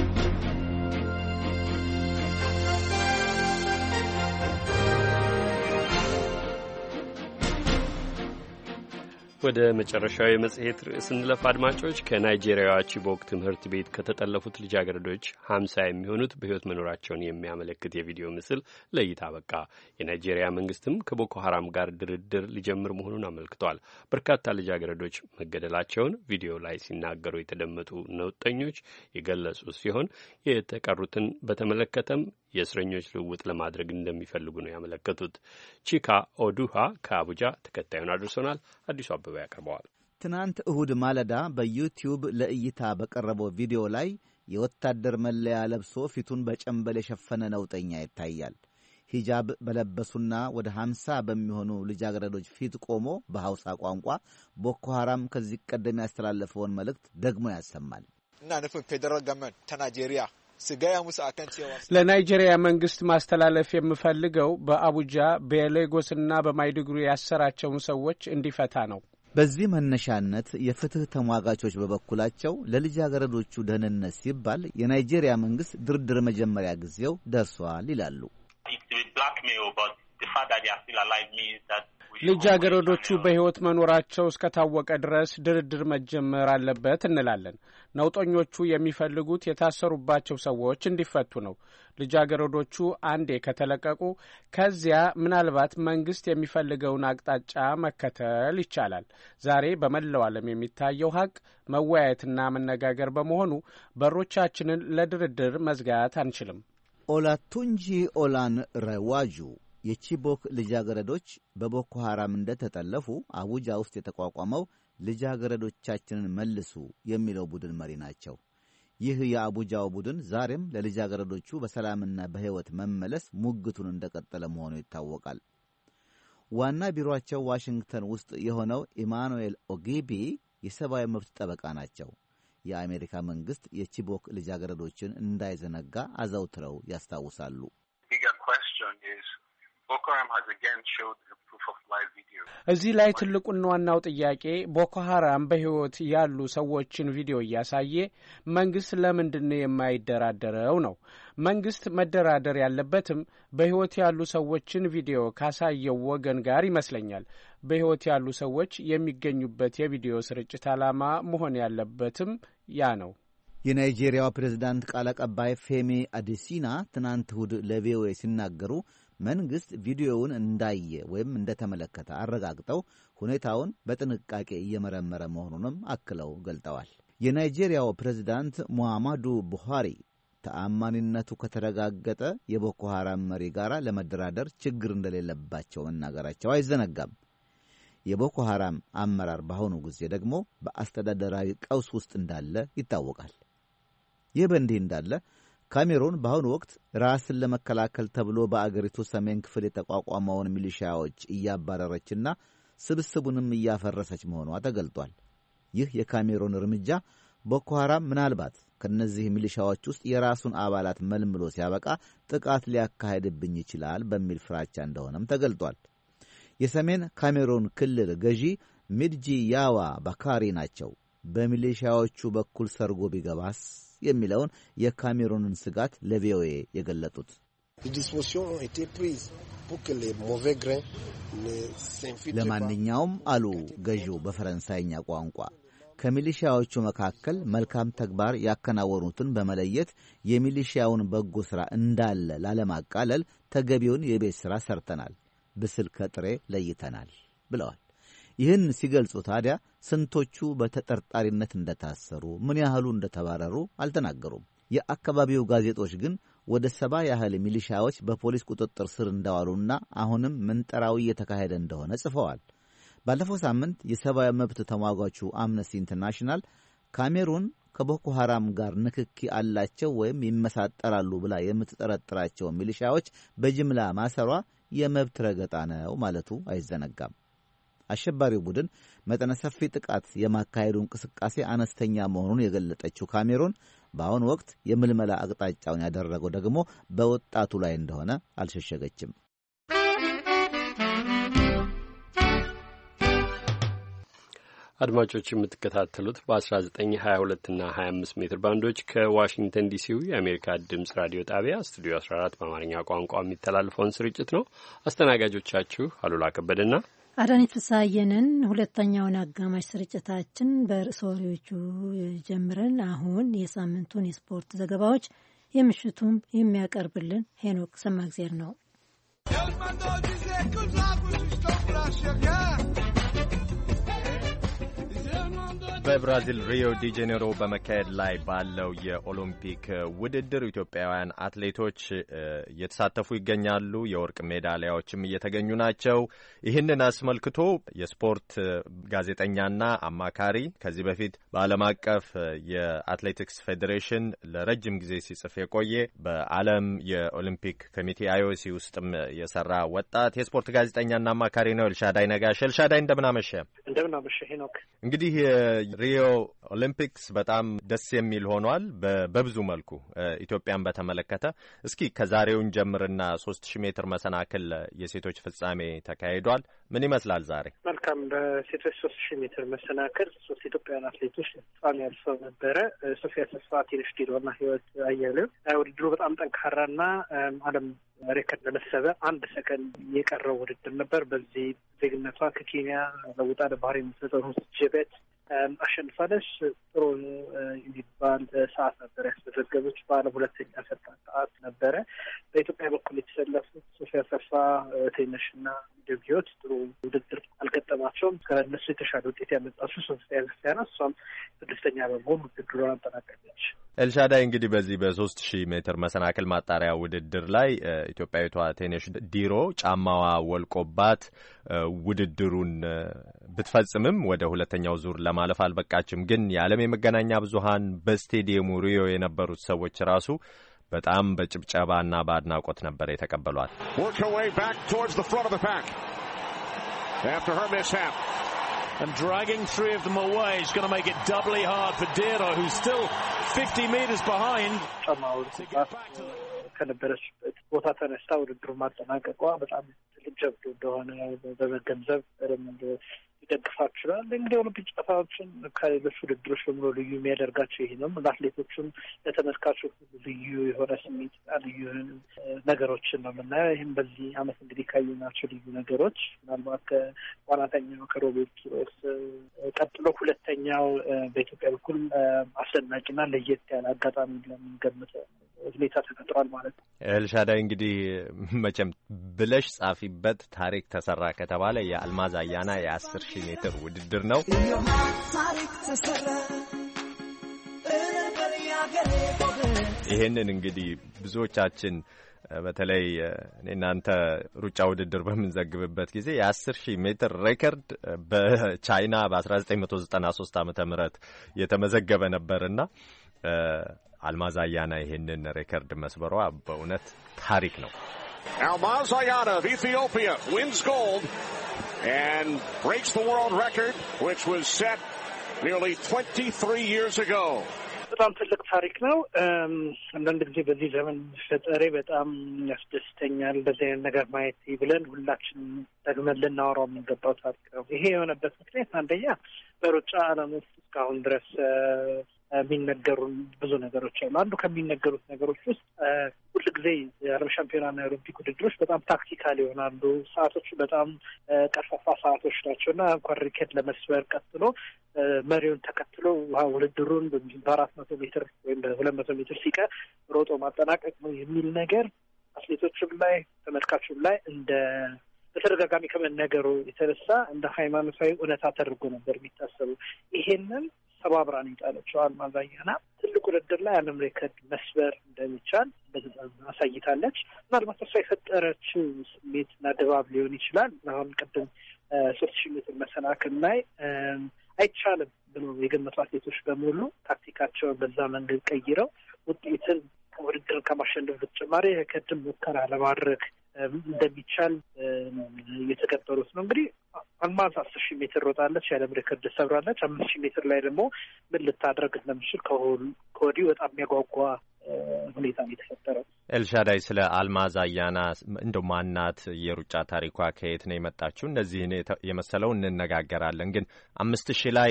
ወደ መጨረሻው የመጽሔት ርዕስ እንለፍ አድማጮች። ከናይጄሪያዋ ቺቦክ ትምህርት ቤት ከተጠለፉት ልጃገረዶች 50 የሚሆኑት በሕይወት መኖራቸውን የሚያመለክት የቪዲዮ ምስል ለእይታ በቃ። የናይጄሪያ መንግስትም ከቦኮ ሀራም ጋር ድርድር ሊጀምር መሆኑን አመልክቷል። በርካታ ልጃገረዶች መገደላቸውን ቪዲዮ ላይ ሲናገሩ የተደመጡ ነውጠኞች የገለጹ ሲሆን የተቀሩትን በተመለከተም የእስረኞች ልውውጥ ለማድረግ እንደሚፈልጉ ነው ያመለከቱት። ቺካ ኦዱሃ ከአቡጃ ተከታዩን አድርሶናል። አዲሱ አበባ ያቀርበዋል። ትናንት እሁድ ማለዳ በዩቲዩብ ለእይታ በቀረበው ቪዲዮ ላይ የወታደር መለያ ለብሶ ፊቱን በጨንበል የሸፈነ ነውጠኛ ይታያል። ሂጃብ በለበሱና ወደ 50 በሚሆኑ ልጃገረዶች ፊት ቆሞ በሐውሳ ቋንቋ ቦኮ ሐራም ከዚህ ቀደም ያስተላለፈውን መልእክት ደግሞ ያሰማል። እና ነፍን ፌደራል ገመን ተናጄሪያ ለናይጄሪያ መንግስት ማስተላለፍ የምፈልገው በአቡጃ በሌጎስና በማይዱጉሪ ያሰራቸውን ሰዎች እንዲፈታ ነው። በዚህ መነሻነት የፍትህ ተሟጋቾች በበኩላቸው ለልጃገረዶቹ ደህንነት ሲባል የናይጄሪያ መንግስት ድርድር መጀመሪያ ጊዜው ደርሷል ይላሉ። ልጃገረዶቹ በሕይወት መኖራቸው እስከታወቀ ድረስ ድርድር መጀመር አለበት እንላለን። ነውጠኞቹ የሚፈልጉት የታሰሩባቸው ሰዎች እንዲፈቱ ነው። ልጃገረዶቹ አንዴ ከተለቀቁ ከዚያ ምናልባት መንግስት የሚፈልገውን አቅጣጫ መከተል ይቻላል። ዛሬ በመላው ዓለም የሚታየው ሀቅ መወያየትና መነጋገር በመሆኑ በሮቻችንን ለድርድር መዝጋት አንችልም። ኦላቱንጂ ኦላን ረዋጁ የቺቦክ ልጃገረዶች በቦኮ ሐራም እንደተጠለፉ አቡጃ ውስጥ የተቋቋመው ልጃገረዶቻችንን መልሱ የሚለው ቡድን መሪ ናቸው። ይህ የአቡጃው ቡድን ዛሬም ለልጃገረዶቹ በሰላምና በሕይወት መመለስ ሙግቱን እንደቀጠለ መሆኑ ይታወቃል። ዋና ቢሮአቸው ዋሽንግተን ውስጥ የሆነው ኢማኑኤል ኦጊቢ የሰብአዊ መብት ጠበቃ ናቸው። የአሜሪካ መንግስት የቺቦክ ልጃገረዶችን እንዳይዘነጋ አዘውትረው ያስታውሳሉ። እዚህ ላይ ትልቁና ዋናው ጥያቄ ቦኮ ሀራም በሕይወት ያሉ ሰዎችን ቪዲዮ እያሳየ መንግስት ለምንድን ነው የማይደራደረው ነው። መንግስት መደራደር ያለበትም በሕይወት ያሉ ሰዎችን ቪዲዮ ካሳየው ወገን ጋር ይመስለኛል። በሕይወት ያሉ ሰዎች የሚገኙበት የቪዲዮ ስርጭት ዓላማ መሆን ያለበትም ያ ነው። የናይጄሪያው ፕሬዝዳንት ቃል አቀባይ ፌሚ አዲሲና ትናንት እሁድ ለቪኦኤ ሲናገሩ መንግስት ቪዲዮውን እንዳየ ወይም እንደተመለከተ አረጋግጠው ሁኔታውን በጥንቃቄ እየመረመረ መሆኑንም አክለው ገልጠዋል። የናይጄሪያው ፕሬዝዳንት ሙሐመዱ ቡሃሪ ተአማኒነቱ ከተረጋገጠ የቦኮ ሐራም መሪ ጋር ለመደራደር ችግር እንደሌለባቸው መናገራቸው አይዘነጋም። የቦኮ ሐራም አመራር በአሁኑ ጊዜ ደግሞ በአስተዳደራዊ ቀውስ ውስጥ እንዳለ ይታወቃል። ይህ በእንዲህ እንዳለ ካሜሩን በአሁኑ ወቅት ራስን ለመከላከል ተብሎ በአገሪቱ ሰሜን ክፍል የተቋቋመውን ሚሊሻዎች እያባረረችና ስብስቡንም እያፈረሰች መሆኗ ተገልጧል። ይህ የካሜሩን እርምጃ ቦኮ ሐራም ምናልባት ከነዚህ ሚሊሻዎች ውስጥ የራሱን አባላት መልምሎ ሲያበቃ ጥቃት ሊያካሄድብኝ ይችላል በሚል ፍራቻ እንደሆነም ተገልጧል። የሰሜን ካሜሩን ክልል ገዢ ሚድጂ ያዋ ባካሪ ናቸው። በሚሊሻዎቹ በኩል ሰርጎ ቢገባስ የሚለውን የካሜሩንን ስጋት ለቪኦኤ የገለጡት ለማንኛውም አሉ ገዢው በፈረንሳይኛ ቋንቋ ከሚሊሻዎቹ መካከል መልካም ተግባር ያከናወኑትን በመለየት የሚሊሻውን በጎ ሥራ እንዳለ ላለማቃለል ተገቢውን የቤት ሥራ ሰርተናል፣ ብስል ከጥሬ ለይተናል ብለዋል። ይህን ሲገልጹ ታዲያ ስንቶቹ በተጠርጣሪነት እንደታሰሩ ምን ያህሉ እንደተባረሩ አልተናገሩም። የአካባቢው ጋዜጦች ግን ወደ 70 ያህል ሚሊሻዎች በፖሊስ ቁጥጥር ስር እንደዋሉና አሁንም ምንጠራው እየተካሄደ እንደሆነ ጽፈዋል። ባለፈው ሳምንት የሰብአዊ መብት ተሟጋቹ አምነስቲ ኢንተርናሽናል ካሜሩን ከቦኮ ሐራም ጋር ንክኪ አላቸው ወይም ይመሳጠራሉ ብላ የምትጠረጥራቸው ሚሊሻዎች በጅምላ ማሰሯ የመብት ረገጣ ነው ማለቱ አይዘነጋም። አሸባሪው ቡድን መጠነ ሰፊ ጥቃት የማካሄዱ እንቅስቃሴ አነስተኛ መሆኑን የገለጠችው ካሜሩን በአሁኑ ወቅት የምልመላ አቅጣጫውን ያደረገው ደግሞ በወጣቱ ላይ እንደሆነ አልሸሸገችም። አድማጮች የምትከታተሉት በ1922 እና 25 ሜትር ባንዶች ከዋሽንግተን ዲሲው የአሜሪካ ድምፅ ራዲዮ ጣቢያ ስቱዲዮ 14 በአማርኛ ቋንቋ የሚተላለፈውን ስርጭት ነው። አስተናጋጆቻችሁ አሉላ ከበደና አዳነች ፍስሐየንን። ሁለተኛውን አጋማሽ ስርጭታችን በርዕሰ ወሬዎቹ ጀምረን አሁን የሳምንቱን የስፖርት ዘገባዎች የምሽቱም የሚያቀርብልን ሄኖክ ሰማግዜር ነው። በብራዚል ሪዮ ዲ ጄኔሮ በመካሄድ ላይ ባለው የኦሎምፒክ ውድድር ኢትዮጵያውያን አትሌቶች እየተሳተፉ ይገኛሉ። የወርቅ ሜዳሊያዎችም እየተገኙ ናቸው። ይህንን አስመልክቶ የስፖርት ጋዜጠኛና አማካሪ ከዚህ በፊት በዓለም አቀፍ የአትሌቲክስ ፌዴሬሽን ለረጅም ጊዜ ሲጽፍ የቆየ በዓለም የኦሊምፒክ ኮሚቴ አይኦሲ ውስጥም የሰራ ወጣት የስፖርት ጋዜጠኛና አማካሪ ነው ኤልሻዳይ ነጋሽ። ኤልሻዳይ እንደምናመሸ። እንደምናመሸ ሄኖክ። እንግዲህ ሪዮ ኦሊምፒክስ በጣም ደስ የሚል ሆኗል በብዙ መልኩ ኢትዮጵያን በተመለከተ። እስኪ ከዛሬውን ጀምርና 3000 ሜትር መሰናክል የሴቶች ፍጻሜ ተካሂዷል። ምን ይመስላል ዛሬ? መልካም። በሴቶች 3000 ሜትር መሰናክል 3 ኢትዮጵያውያን አትሌቶች ፍጻሜ ያልፈው ነበረ። ሶፊያ ተስፋ፣ ቴነሽ ዲዶና ህይወት አያሌው። ውድድሩ በጣም ጠንካራና ዓለም ሬከርድ ለመሰበ 1 ሰከንድ የቀረው ውድድር ነበር። በዚህ ዜግነቷ ከኬንያ ለውጣ ለባህር የምትሰጠው ጀቤት አሸንፋለች። ጥሩ የሚባል ሰዓት ነበር ያስመዘገበች። በዓለም ሁለተኛ ፈጣን ሰዓት ነበረ። በኢትዮጵያ በኩል የተሰለፉት ሶፊያ ተስፋ፣ ቴነሽና ህይወት ጥሩ ውድድር አልገጠማቸውም። ከእነሱ የተሻለ ውጤት ያመጣችው ሶፊያ ተስፋ ናት። እሷም 6ኛ በመሆን ውድድሩን አጠናቀቀች። ኤልሻዳይ እንግዲህ በዚህ በ3000 ሜትር መሰናክል ማጣሪያ ውድድር ላይ ኢትዮጵያዊቷ ቴነሽ ዲሮ ጫማዋ ወልቆባት ውድድሩን ብትፈጽምም ወደ ሁለተኛው ዙር ለማለፍ አልበቃችም። ግን የዓለም የመገናኛ ብዙሃን በስቴዲየሙ ሪዮ የነበሩት ሰዎች ራሱ በጣም በጭብጨባና በአድናቆት ነበር የተቀበሏት። And dragging 3 of them away is going to make it doubly hard for Dero, who's still 50 meters behind. ከነበረችበት ቦታ ተነስታ ውድድሩን ማጠናቀቋ በጣም ትልቅ ጀብዱ እንደሆነ በመገንዘብ ሊደግፋት ይችላል። እንግዲህ ኦሎምፒክ ጨዋታዎችን ከሌሎች ውድድሮች በሙሉ ልዩ የሚያደርጋቸው ይሄ ነው። ለአትሌቶቹም ለተመልካቾች ልዩ የሆነ ስሜት፣ ልዩ ነገሮችን ነው የምናየው። ይህም በዚህ ዓመት እንግዲህ ካየናቸው ልዩ ነገሮች ምናልባት ከዋናተኛው ከሮቤርት ኪሮስ ቀጥሎ ሁለተኛው በኢትዮጵያ በኩል አስደናቂና ለየት ያለ አጋጣሚ ለምንገምተው ሁኔታ ተፈጥሯል ማለት ነው። ኤልሻዳይ እንግዲህ መቼም ብለሽ ጻፊበት ታሪክ ተሰራ ከተባለ የአልማዝ አያና የ10,000 ሜትር ውድድር ነው። ይሄንን እንግዲህ ብዙዎቻችን በተለይ እናንተ ሩጫ ውድድር በምንዘግብበት ጊዜ የ10,000 ሜትር ሬከርድ በቻይና በ1993 ዓመተ ምህረት የተመዘገበ ነበርና አልማዝ አያና ይሄንን ሬከርድ መስበሯ በእውነት ታሪክ ነው። Almaz Ayana of Ethiopia wins gold and breaks the world record, which was set nearly 23 years ago. በጣም ትልቅ ታሪክ ነው። አንዳንድ ጊዜ በዚህ ዘመን ፈጠሬ በጣም ያስደስተኛል። በዚህ አይነት ነገር ማየት ብለን ሁላችንም ደግመን ልናወራው የምንገባው ታሪክ ነው። ይሄ የሆነበት ምክንያት አንደኛ በሩጫ ዓለም ውስጥ እስካሁን ድረስ የሚነገሩ ብዙ ነገሮች አሉ። አንዱ ከሚነገሩት ነገሮች ውስጥ ሁል ጊዜ የዓለም ሻምፒዮናና የኦሎምፒክ ውድድሮች በጣም ታክቲካል ይሆናሉ። ሰዓቶቹ በጣም ቀርፋፋ ሰዓቶች ናቸውና እንኳን ሪከርድ ለመስበር ቀጥሎ መሪውን ተከትሎ ውድድሩን በ400 ሜትር ወይም በ200 ሜትር ሲቀር ሮጦ ማጠናቀቅ ነው የሚል ነገር አትሌቶችም ላይ ተመልካቹም ላይ እንደ በተደጋጋሚ ከመነገሩ የተነሳ እንደ ሃይማኖታዊ እውነታ ተደርጎ ነበር የሚታሰቡ። ይሄንን ሰባብራን ይጣለችው አልማዝ አያና ትልቅ ውድድር ላይ ዓለም ሬከርድ መስበር እንደሚቻል አሳይታለች። ምናልባት እሷ የፈጠረችው ስሜትና ድባብ ሊሆን ይችላል። አሁን ቅድም 3,000 ሜትር መሰናክል ላይ አይቻልም ብሎ የገመቱ አትሌቶች በሙሉ ታክቲካቸውን በዛ መንገድ ቀይረው ውጤትን ውድድር ከማሸነፍ በተጨማሪ ሬከርድን ሙከራ ለማድረግ እንደሚቻል እየተገበሩት ነው። እንግዲህ አልማዝ 10,000 ሜትር ሮጣለች፣ የዓለም ሬከርድ ሰብራለች። 5,000 ሜትር ላይ ደግሞ ምን ልታደርግ እንደምችል ከወዲሁ በጣም የሚያጓጓ ሁኔታ ነው የተፈጠረው። ኤልሻዳይ ስለ አልማዝ አያና እንደው ማናት፣ የሩጫ ታሪኳ ከየት ነው የመጣችው? እንደዚህ የመሰለው እንነጋገራለን። ግን 5,000 ላይ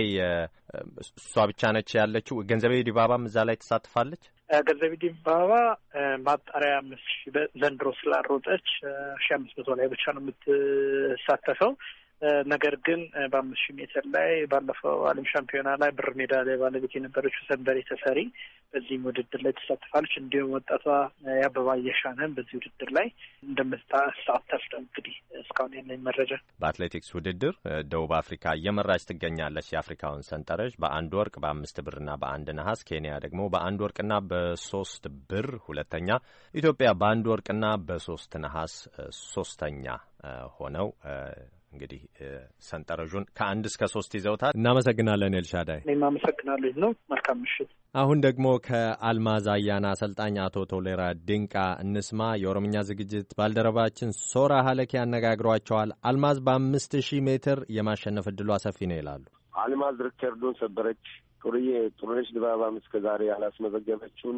እሷ ብቻ ነች ያለችው? ገንዘቤ ዲባባም እዛ ላይ ትሳትፋለች? ገንዘቤ ዲባባ ማጣሪያ 5,000 ዘንድሮ ስላልሮጠች 1,500 ላይ ብቻ ነው የምትሳተፈው። ነገር ግን በ5,000 ሜትር ላይ ባለፈው ዓለም ሻምፒዮና ላይ ብር ሜዳሊያ ባለቤት የነበረችው ሰንበሬ ተፈሪ በዚህም ውድድር ላይ ተሳትፋለች። እንዲሁም ወጣቷ የአበባ የሻነን በዚህ ውድድር ላይ እንደምትሳተፍ ነው እንግዲህ እስካሁን ያለኝ መረጃ። በአትሌቲክስ ውድድር ደቡብ አፍሪካ እየመራች ትገኛለች የአፍሪካውን ሰንጠረዥ በ1 ወርቅ በ5 ብርና በ1 ነሐስ። ኬንያ ደግሞ በ1 ወርቅና በ3 ብር ሁለተኛ፣ ኢትዮጵያ በ1 ወርቅና በ3 ነሐስ ሶስተኛ ሆነው እንግዲህ ሰንጠረዡን ከ1 እስከ 3 ይዘውታል። እናመሰግናለን ኤልሻዳይ። እኔም አመሰግናለሁ ነው። መልካም ምሽት። አሁን ደግሞ ከአልማዝ አያና አሰልጣኝ አቶ ቶሌራ ድንቃ እንስማ። የኦሮምኛ ዝግጅት ባልደረባችን ሶራ ሀለኪ ያነጋግሯቸዋል። አልማዝ በ5,000 ሜትር የማሸነፍ ዕድሏ ሰፊ ነው ይላሉ። አልማዝ ሪከርዱን ሰበረች። ጥሩነሽ ዲባባም እስከ ዛሬ ያላስመዘገበችውን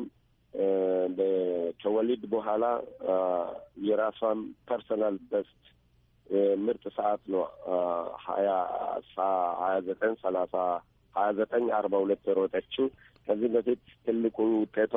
ከወሊድ በኋላ የራሷን ፐርሰናል በስት ምርጥ ሰዓት ነው 29:42 የሮጠችው። ከዚህ በፊት ትልቁ ውጤቷ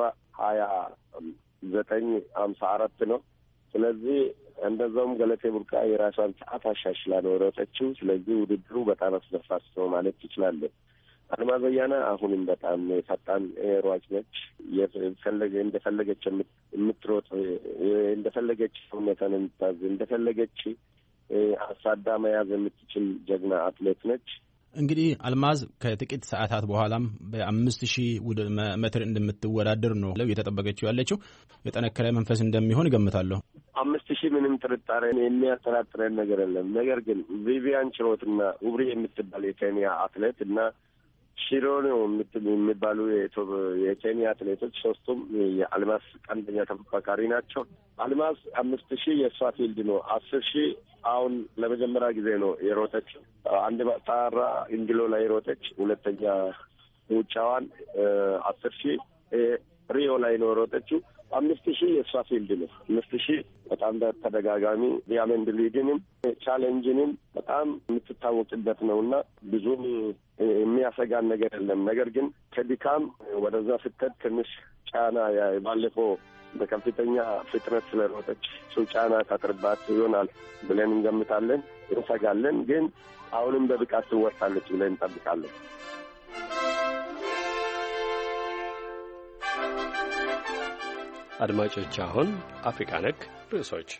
29:54 ነው። ስለዚህ እንደዛውም ገለቴ ቡርቃ የራሷን ሰዓት አሻሽላ ነው የሮጠችው። ስለዚህ ውድድሩ በጣም አስደሳች ነው ማለት ትችላለን። አልማዝ አያና አሁንም በጣም ፈጣን ሯጭ ነች። እንደፈለገች የምትሮጥ እንደፈለገች ሰውነቷን የምታዝ እንደፈለገች አሳዳ መያዝ የምትችል ጀግና አትሌት ነች። እንግዲህ አልማዝ ከጥቂት ሰዓታት በኋላም በ5,000 ሜትር እንደምትወዳደር ነው እየተጠበቀችው ያለችው። የጠነከረ መንፈስ እንደሚሆን እገምታለሁ። 5,000 ምንም ጥርጣሬ የሚያጠራጥረን ነገር የለም። ነገር ግን ቪቪያን ችሮትና ውብሪ የምትባል የኬንያ አትሌት እና ሺሮኖ የሚባሉ የኬንያ አትሌቶች ሶስቱም የአልማዝ ቀንደኛ ተፎካካሪ ናቸው። አልማዝ 5,000 የእሷ ፊልድ ነው። 10,000 አሁን ለመጀመሪያ ጊዜ ነው የሮጠችው። አንድ ማጣራ እንግሎ ላይ ሮጠች። ሁለተኛ ውጫዋን 10,000 ሪዮ ላይ ነው ሮጠችው። 5,000 የእሷ ፊልድ ነው። 5,000 በጣም ተደጋጋሚ ዲያመንድ ሊግንም ቻሌንጅንም በጣም የምትታወቅበት ነውና ብዙም የሚያሰጋን ነገር የለም። ነገር ግን ከድካም ወደዛ ስትሄድ ትንሽ ጫና ባለፈው በከፍተኛ ፍጥነት ስለሮጠች ሰው ጫና ታጥርባት ይሆናል ብለን እንገምታለን፣ እንሰጋለን። ግን አሁንም በብቃት ትወጣለች ብለን እንጠብቃለን። አድማጮች፣ አሁን አፍሪካ ነክ ርዕሶች።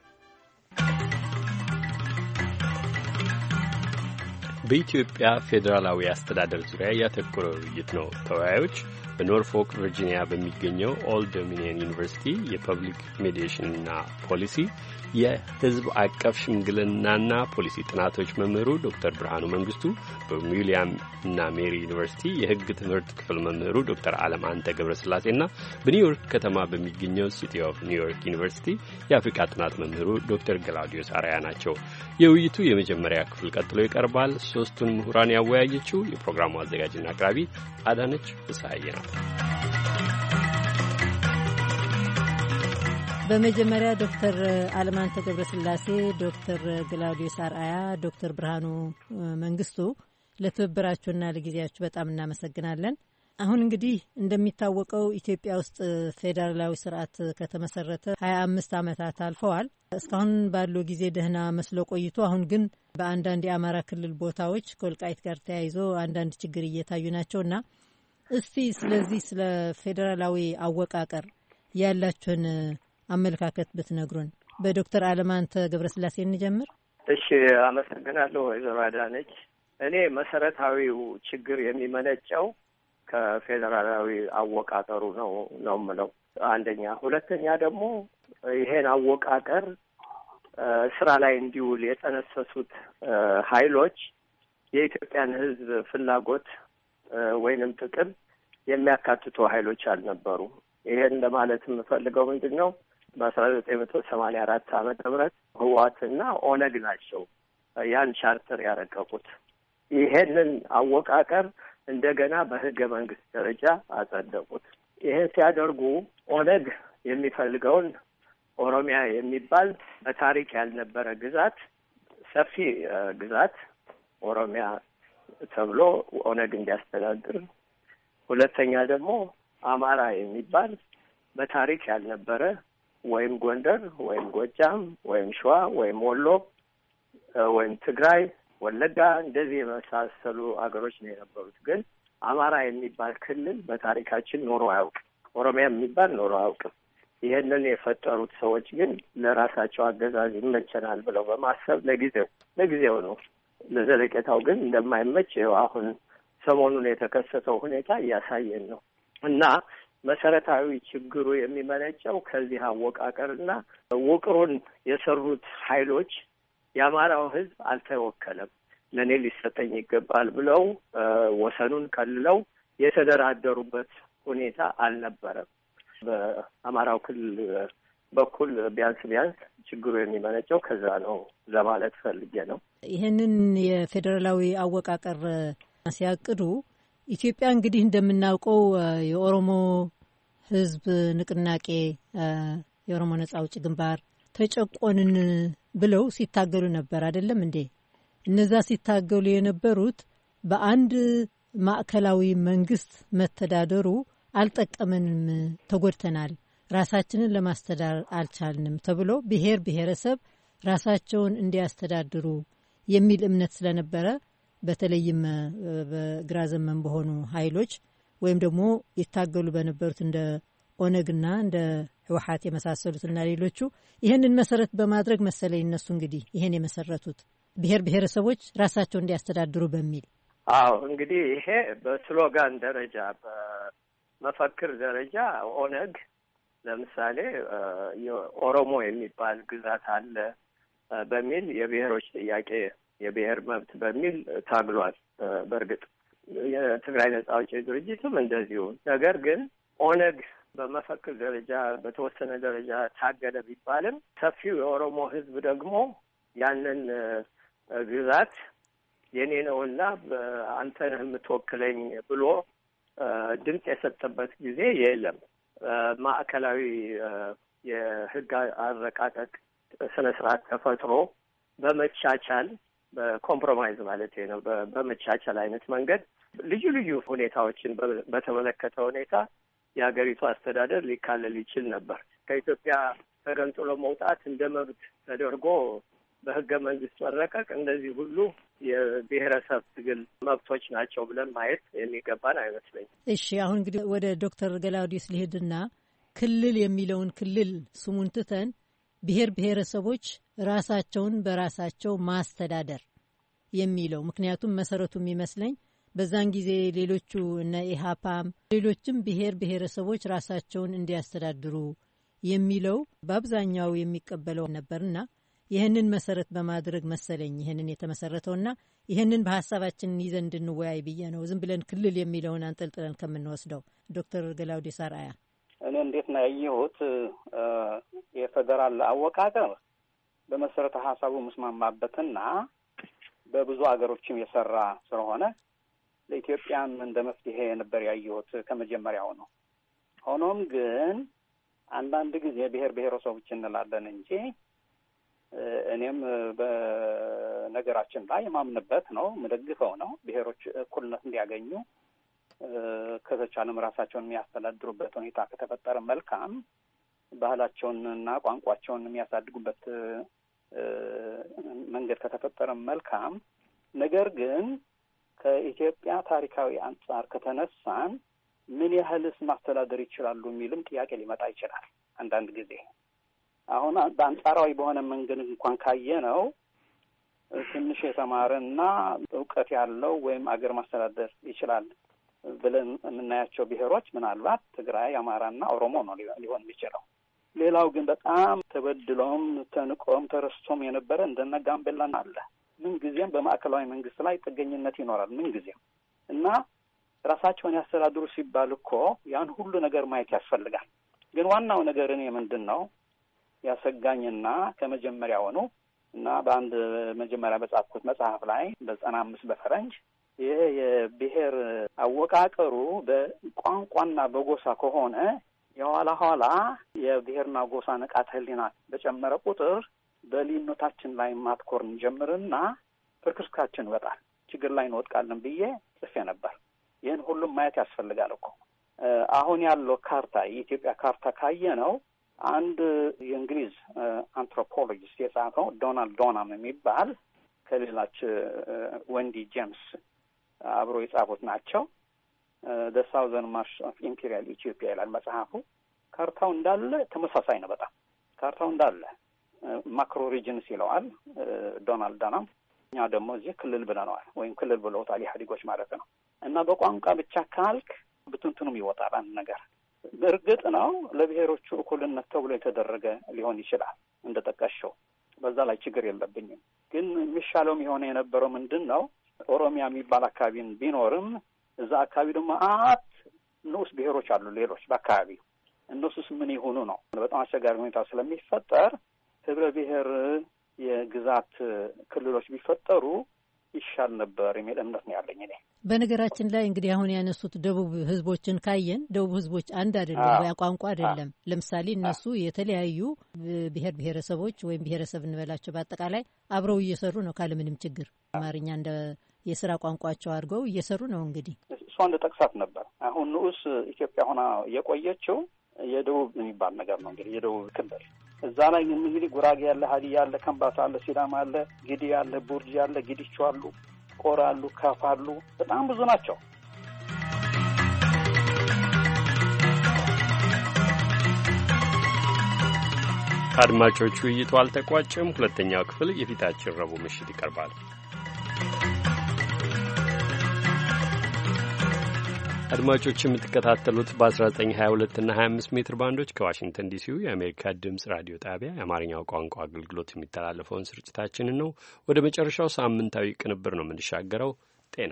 በኢትዮጵያ ፌዴራላዊ አስተዳደር ዙሪያ ያተኮረ ውይይት ነው። ተወያዮች በኖርፎክ ቨርጂኒያ በሚገኘው ኦልድ ዶሚኒየን ዩኒቨርሲቲ የፐብሊክ ሜዲዬሽንና ፖሊሲ የሕዝብ አቀፍ ሽምግልናና ፖሊሲ ጥናቶች መምህሩ ዶክተር ብርሃኑ መንግስቱ፣ በዊሊያም እና ሜሪ ዩኒቨርሲቲ የሕግ ትምህርት ክፍል መምህሩ ዶክተር አለማንተ ገብረስላሴና በኒውዮርክ ከተማ በሚገኘው ሲቲ ኦፍ ኒውዮርክ ዩኒቨርሲቲ የአፍሪካ ጥናት መምህሩ ዶክተር ገላውዲዮስ አርአያ ናቸው። የውይይቱ የመጀመሪያ ክፍል ቀጥሎ ይቀርባል። ሶስቱን ምሁራን ያወያየችው የፕሮግራሙ አዘጋጅና አቅራቢ አዳነች ፍስሐዬ ናት። በመጀመሪያ ዶክተር አለማንተ ገብረስላሴ፣ ዶክተር ገላውዲዮስ አርአያ፣ ዶክተር ብርሃኑ መንግስቱ ለትብብራችሁና ለጊዜያችሁ በጣም እናመሰግናለን። አሁን እንግዲህ እንደሚታወቀው ኢትዮጵያ ውስጥ ፌዴራላዊ ስርዓት ከተመሰረተ 25 ዓመታት አልፈዋል። እስካሁን ባለው ጊዜ ደህና መስሎ ቆይቶ አሁን ግን በአንዳንድ የአማራ ክልል ቦታዎች ከወልቃይት ጋር ተያይዞ አንዳንድ ችግር እየታዩ ናቸውና እስቲ ስለዚህ ስለ ፌዴራላዊ አወቃቀር ያላችሁን አመለካከት ብትነግሩን። በዶክተር አለማንተ ገብረስላሴ እንጀምር። እሺ፣ አመሰግናለሁ ወይዘሮ አዳነች። እኔ መሰረታዊው ችግር የሚመነጨው ከፌዴራላዊ አወቃቀሩ ነው የምለው አንደኛ። ሁለተኛ ደግሞ ይሄን አወቃቀር ስራ ላይ እንዲውል የጠነሰሱት ኃይሎች የኢትዮጵያን ሕዝብ ፍላጎት ወይንም ጥቅም የሚያካትቱ ኃይሎች አልነበሩም። ይሄን ለማለት የምፈልገው ምንድን ነው? በ1984 ዓመተ ምህረት ህወሓትና ኦነግ ናቸው ያን ቻርተር ያረቀቁት። ይሄንን አወቃቀር እንደገና በህገ መንግስት ደረጃ አጸደቁት። ይሄን ሲያደርጉ ኦነግ የሚፈልገውን ኦሮሚያ የሚባል በታሪክ ያልነበረ ግዛት፣ ሰፊ ግዛት ኦሮሚያ ተብሎ ኦነግ እንዲያስተዳድር፣ ሁለተኛ ደግሞ አማራ የሚባል በታሪክ ያልነበረ ወይም ጎንደር ወይም ጎጃም ወይም ሸዋ ወይም ወሎ ወይም ትግራይ፣ ወለጋ እንደዚህ የመሳሰሉ አገሮች ነው የነበሩት። ግን አማራ የሚባል ክልል በታሪካችን ኖሮ አያውቅም። ኦሮሚያ የሚባል ኖሮ አያውቅም። ይሄንን የፈጠሩት ሰዎች ግን ለራሳቸው አገዛዝ ይመቸናል ብለው በማሰብ ለጊዜው ነው፣ ለዘለቄታው ግን እንደማይመች አሁን ሰሞኑን የተከሰተው ሁኔታ እያሳየን ነው። እና መሰረታዊ ችግሩ የሚመነጨው ከዚህ አወቃቀርና ውቅሩን የሰሩት ኃይሎች የአማራው ሕዝብ አልተወከለም፣ ለእኔ ሊሰጠኝ ይገባል ብለው ወሰኑን ከልለው የተደራደሩበት ሁኔታ አልነበረም። በአማራው ክልል በኩል ቢያንስ ችግሩ የሚመነጨው ከዛ ነው ለማለት ፈልጌ ነው። ይህንን የፌዴራላዊ አወቃቀር ሲያቅዱ ኢትዮጵያ እንግዲህ እንደምናውቀው የኦሮሞ ሕዝብ ንቅናቄ፣ የኦሮሞ ነጻ አውጪ ግንባር ተጨቆንን ብለው ሲታገሉ ነበር አይደለም እንዴ? እነዛ ሲታገሉ የነበሩት በአንድ ማዕከላዊ መንግስት መተዳደሩ አልጠቀመንም፣ ተጎድተናል፣ ራሳችንን ለማስተዳደር አልቻልንም ተብሎ ብሔር ብሔረሰብ ራሳቸውን እንዲያስተዳድሩ የሚል እምነት ስለነበረ በተለይም በግራ ዘመን በሆኑ ኃይሎች ወይም ደግሞ ይታገሉ በነበሩት እንደ ኦነግና እንደ ህወሓት የመሳሰሉትና ሌሎቹ ይህንን መሰረት በማድረግ መሰለኝ እነሱ እንግዲህ ይህን የመሰረቱት ብሔር ብሔረሰቦች ራሳቸውን እንዲያስተዳድሩ በሚል። አዎ እንግዲህ ይሄ በስሎጋን ደረጃ በመፈክር ደረጃ ኦነግ ለምሳሌ የኦሮሞ የሚባል ግዛት አለ በሚል የብሔሮች ጥያቄ የብሔር መብት በሚል ታግሏል። በእርግጥ የትግራይ ነጻ አውጪ ድርጅትም እንደዚሁ። ነገር ግን ኦነግ በመፈክር ደረጃ በተወሰነ ደረጃ ታገለ ቢባልም ሰፊው የኦሮሞ ህዝብ ደግሞ ያንን ግዛት የኔ ነውና አንተ ነህ የምትወክለኝ ብሎ ድምፅ የሰጠበት ጊዜ የለም። ማዕከላዊ የህግ አረቃቀቅ ስነ ስርዓት ተፈጥሮ በመቻቻል በኮምፕሮማይዝ ማለት ነው በመቻቻል አይነት መንገድ ልዩ ልዩ ሁኔታዎችን በተመለከተ ሁኔታ የሀገሪቱ አስተዳደር ሊካለል ይችል ነበር። ከኢትዮጵያ ተገንጥሎ መውጣት እንደ መብት ተደርጎ በህገ መንግስት መረቀቅ እንደዚህ ሁሉ የብሔረሰብ ትግል መብቶች ናቸው ብለን ማየት የሚገባን አይመስለኝም። እሺ፣ አሁን እንግዲህ ወደ ዶክተር ገላውዲዮስ ሊሄድና ክልል የሚለውን ክልል ስሙን ትተን ብሔር ብሔረሰቦች ራሳቸውን በራሳቸው ማስተዳደር የሚለው ምክንያቱም መሰረቱ የሚመስለኝ በዛን ጊዜ ሌሎቹ እነ ኢሃፓም ሌሎችም ብሔር ብሔረሰቦች ራሳቸውን እንዲያስተዳድሩ የሚለው በአብዛኛው የሚቀበለው ነበርና ይህንን መሰረት በማድረግ መሰለኝ ይህንን የተመሰረተውና ይህንን በሀሳባችን ይዘን እንድንወያይ ብዬ ነው። ዝም ብለን ክልል የሚለውን አንጠልጥለን ከምንወስደው። ዶክተር ገላውዲዮስ አርአያ እኔ እንዴት ነው ያየሁት? የፌዴራል አወቃቀር በመሰረተ ሀሳቡ መስማማበትና በብዙ ሀገሮችም የሰራ ስለሆነ ለኢትዮጵያም እንደ መፍትሄ ነበር ያየሁት ከመጀመሪያው ነው። ሆኖም ግን አንዳንድ ጊዜ ብሔር ብሔረሰቦች እንላለን እንጂ እኔም በነገራችን ላይ የማምንበት ነው፣ የምደግፈው ነው። ብሔሮች እኩልነት እንዲያገኙ ከተቻለም ራሳቸውን የሚያስተዳድሩበት ሁኔታ ከተፈጠረ መልካም፣ ባህላቸውንና ቋንቋቸውን የሚያሳድጉበት መንገድ ከተፈጠረ መልካም። ነገር ግን ከኢትዮጵያ ታሪካዊ አንጻር ከተነሳን ምን ያህልስ ማስተዳደር ይችላሉ የሚልም ጥያቄ ሊመጣ ይችላል። አንዳንድ ጊዜ አሁን በአንጻራዊ በሆነ መንገድ እንኳን ካየነው ትንሽ የተማረና እውቀት ያለው ወይም አገር ማስተዳደር ይችላል ብለን የምናያቸው ብሔሮች ምናልባት ትግራይ፣ አማራና ኦሮሞ ነው ሊሆን የሚችለው። ሌላው ግን በጣም ተበድሎም ተንቆም ተረስቶም የነበረ እንደነ ጋምቤላን አለ። ምንጊዜም በማዕከላዊ መንግስት ላይ ጥገኝነት ይኖራል ምንጊዜም እና ራሳቸውን ያስተዳድሩ ሲባል እኮ ያን ሁሉ ነገር ማየት ያስፈልጋል። ግን ዋናው ነገር እኔ ምንድን ነው ያሰጋኝና ከመጀመሪያውኑ እና በአንድ መጀመሪያ በጻፍኩት መጽሐፍ ላይ በ95 በፈረንጅ ይሄ የብሔር አወቃቀሩ በቋንቋና በጎሳ ከሆነ የኋላ ኋላ የብሔርና ጎሳ ንቃተ ህሊና በጨመረ ቁጥር በልዩነታችን ላይ ማትኮር እንጀምርና ፍርክስካችን ይወጣል፣ ችግር ላይ እንወድቃለን ብዬ ጽፌ ነበር። ይህን ሁሉም ማየት ያስፈልጋል እኮ። አሁን ያለው ካርታ የኢትዮጵያ ካርታ ካየ ነው አንድ የእንግሊዝ አንትሮፖሎጂስት የጻፈው ዶናልድ ዶናም የሚባል ከሌላች ወንዲ ጄምስ አብሮ የጻፉት ናቸው። the southern march of imperial Ethiopia ይላል መጽሐፉ። ካርታው እንዳለ ተመሳሳይ ነው በጣም ካርታው እንዳለ ማክሮ ሪጅንስ ይለዋል ዶናልድ ዶናም። እኛ ደግሞ እዚህ ክልል ብለነዋል ወይም ክልል ብለውታል ኢህአዴጎች ማለት ነው። እና በቋንቋ ብቻ ካልክ ብትንትኑም ይወጣል አንድ ነገር። እርግጥ ነው ለብሔሮቹ እኩልነት ተብሎ የተደረገ ሊሆን ይችላል እንደጠቀሽው፣ በዛ ላይ ችግር የለብኝም። ግን የሚሻለውም የሆነ የነበረው ምንድን ነው ኦሮሚያ የሚባል አካባቢን ቢኖርም እዛ አካባቢ ደግሞ ንዑስ ብሔሮች አሉ ሌሎች በአካባቢው፣ እነሱስ ምን ይሆኑ ነው? በጣም አስቸጋሪ ሁኔታ ስለሚፈጠር ህብረ ብሔር የግዛት ክልሎች ቢፈጠሩ ይሻል ነበር የሚል እምነት ነው ያለኝ እኔ። በነገራችን ላይ እንግዲህ አሁን ያነሱት ደቡብ ህዝቦችን ካየን ደቡብ ህዝቦች አንድ አይደለም፣ ቋንቋ አይደለም። ለምሳሌ እነሱ የተለያዩ ብሔር ብሔረሰቦች ወይም ብሔረሰብ እንበላቸው በአጠቃላይ አብረው እየሰሩ ነው ካለምንም ችግር። አማርኛ እንደ የስራ ቋንቋቸው አድርገው እየሰሩ ነው። እንግዲህ እሷ እንደ ጠቅሳት ነበር። አሁን ንዑስ ኢትዮጵያ ሆና የቆየችው የደቡብ የሚባል ነገር ነው እንግዲህ የደቡብ ክልል። እዛ ላይ እንግዲህ ጉራጌ ያለ፣ ሀዲያ ያለ፣ ከምባታ አለ፣ ሲዳማ አለ፣ ጊዲ ያለ፣ ቡርጂ አለ፣ ጊዲቹ አሉ፣ ቆራ አሉ፣ ካፍ አሉ። በጣም ብዙ ናቸው። አድማጮቹ ውይይቱ አልተቋጨም። ሁለተኛው ክፍል የፊታችን ረቡዕ ምሽት ይቀርባል። አድማጮች የምትከታተሉት በ1922 እና 25 ሜትር ባንዶች ከዋሽንግተን ዲሲው የአሜሪካ ድምፅ ራዲዮ ጣቢያ የአማርኛው ቋንቋ አገልግሎት የሚተላለፈውን ስርጭታችንን ነው። ወደ መጨረሻው ሳምንታዊ ቅንብር ነው የምንሻገረው። ጤና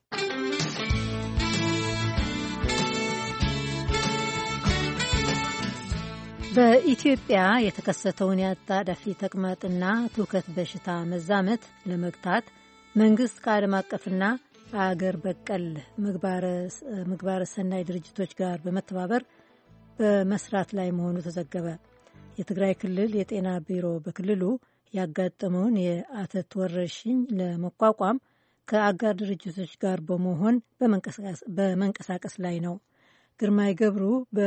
በኢትዮጵያ የተከሰተውን የአጣዳፊ ተቅማጥና ትውከት በሽታ መዛመት ለመግታት መንግስት ከዓለም አቀፍና አገር በቀል ምግባረ ሰናይ ድርጅቶች ጋር በመተባበር በመስራት ላይ መሆኑ ተዘገበ። የትግራይ ክልል የጤና ቢሮ በክልሉ ያጋጠመውን የአተት ወረርሽኝ ለመቋቋም ከአጋር ድርጅቶች ጋር በመሆን በመንቀሳቀስ ላይ ነው። ግርማይ ገብሩ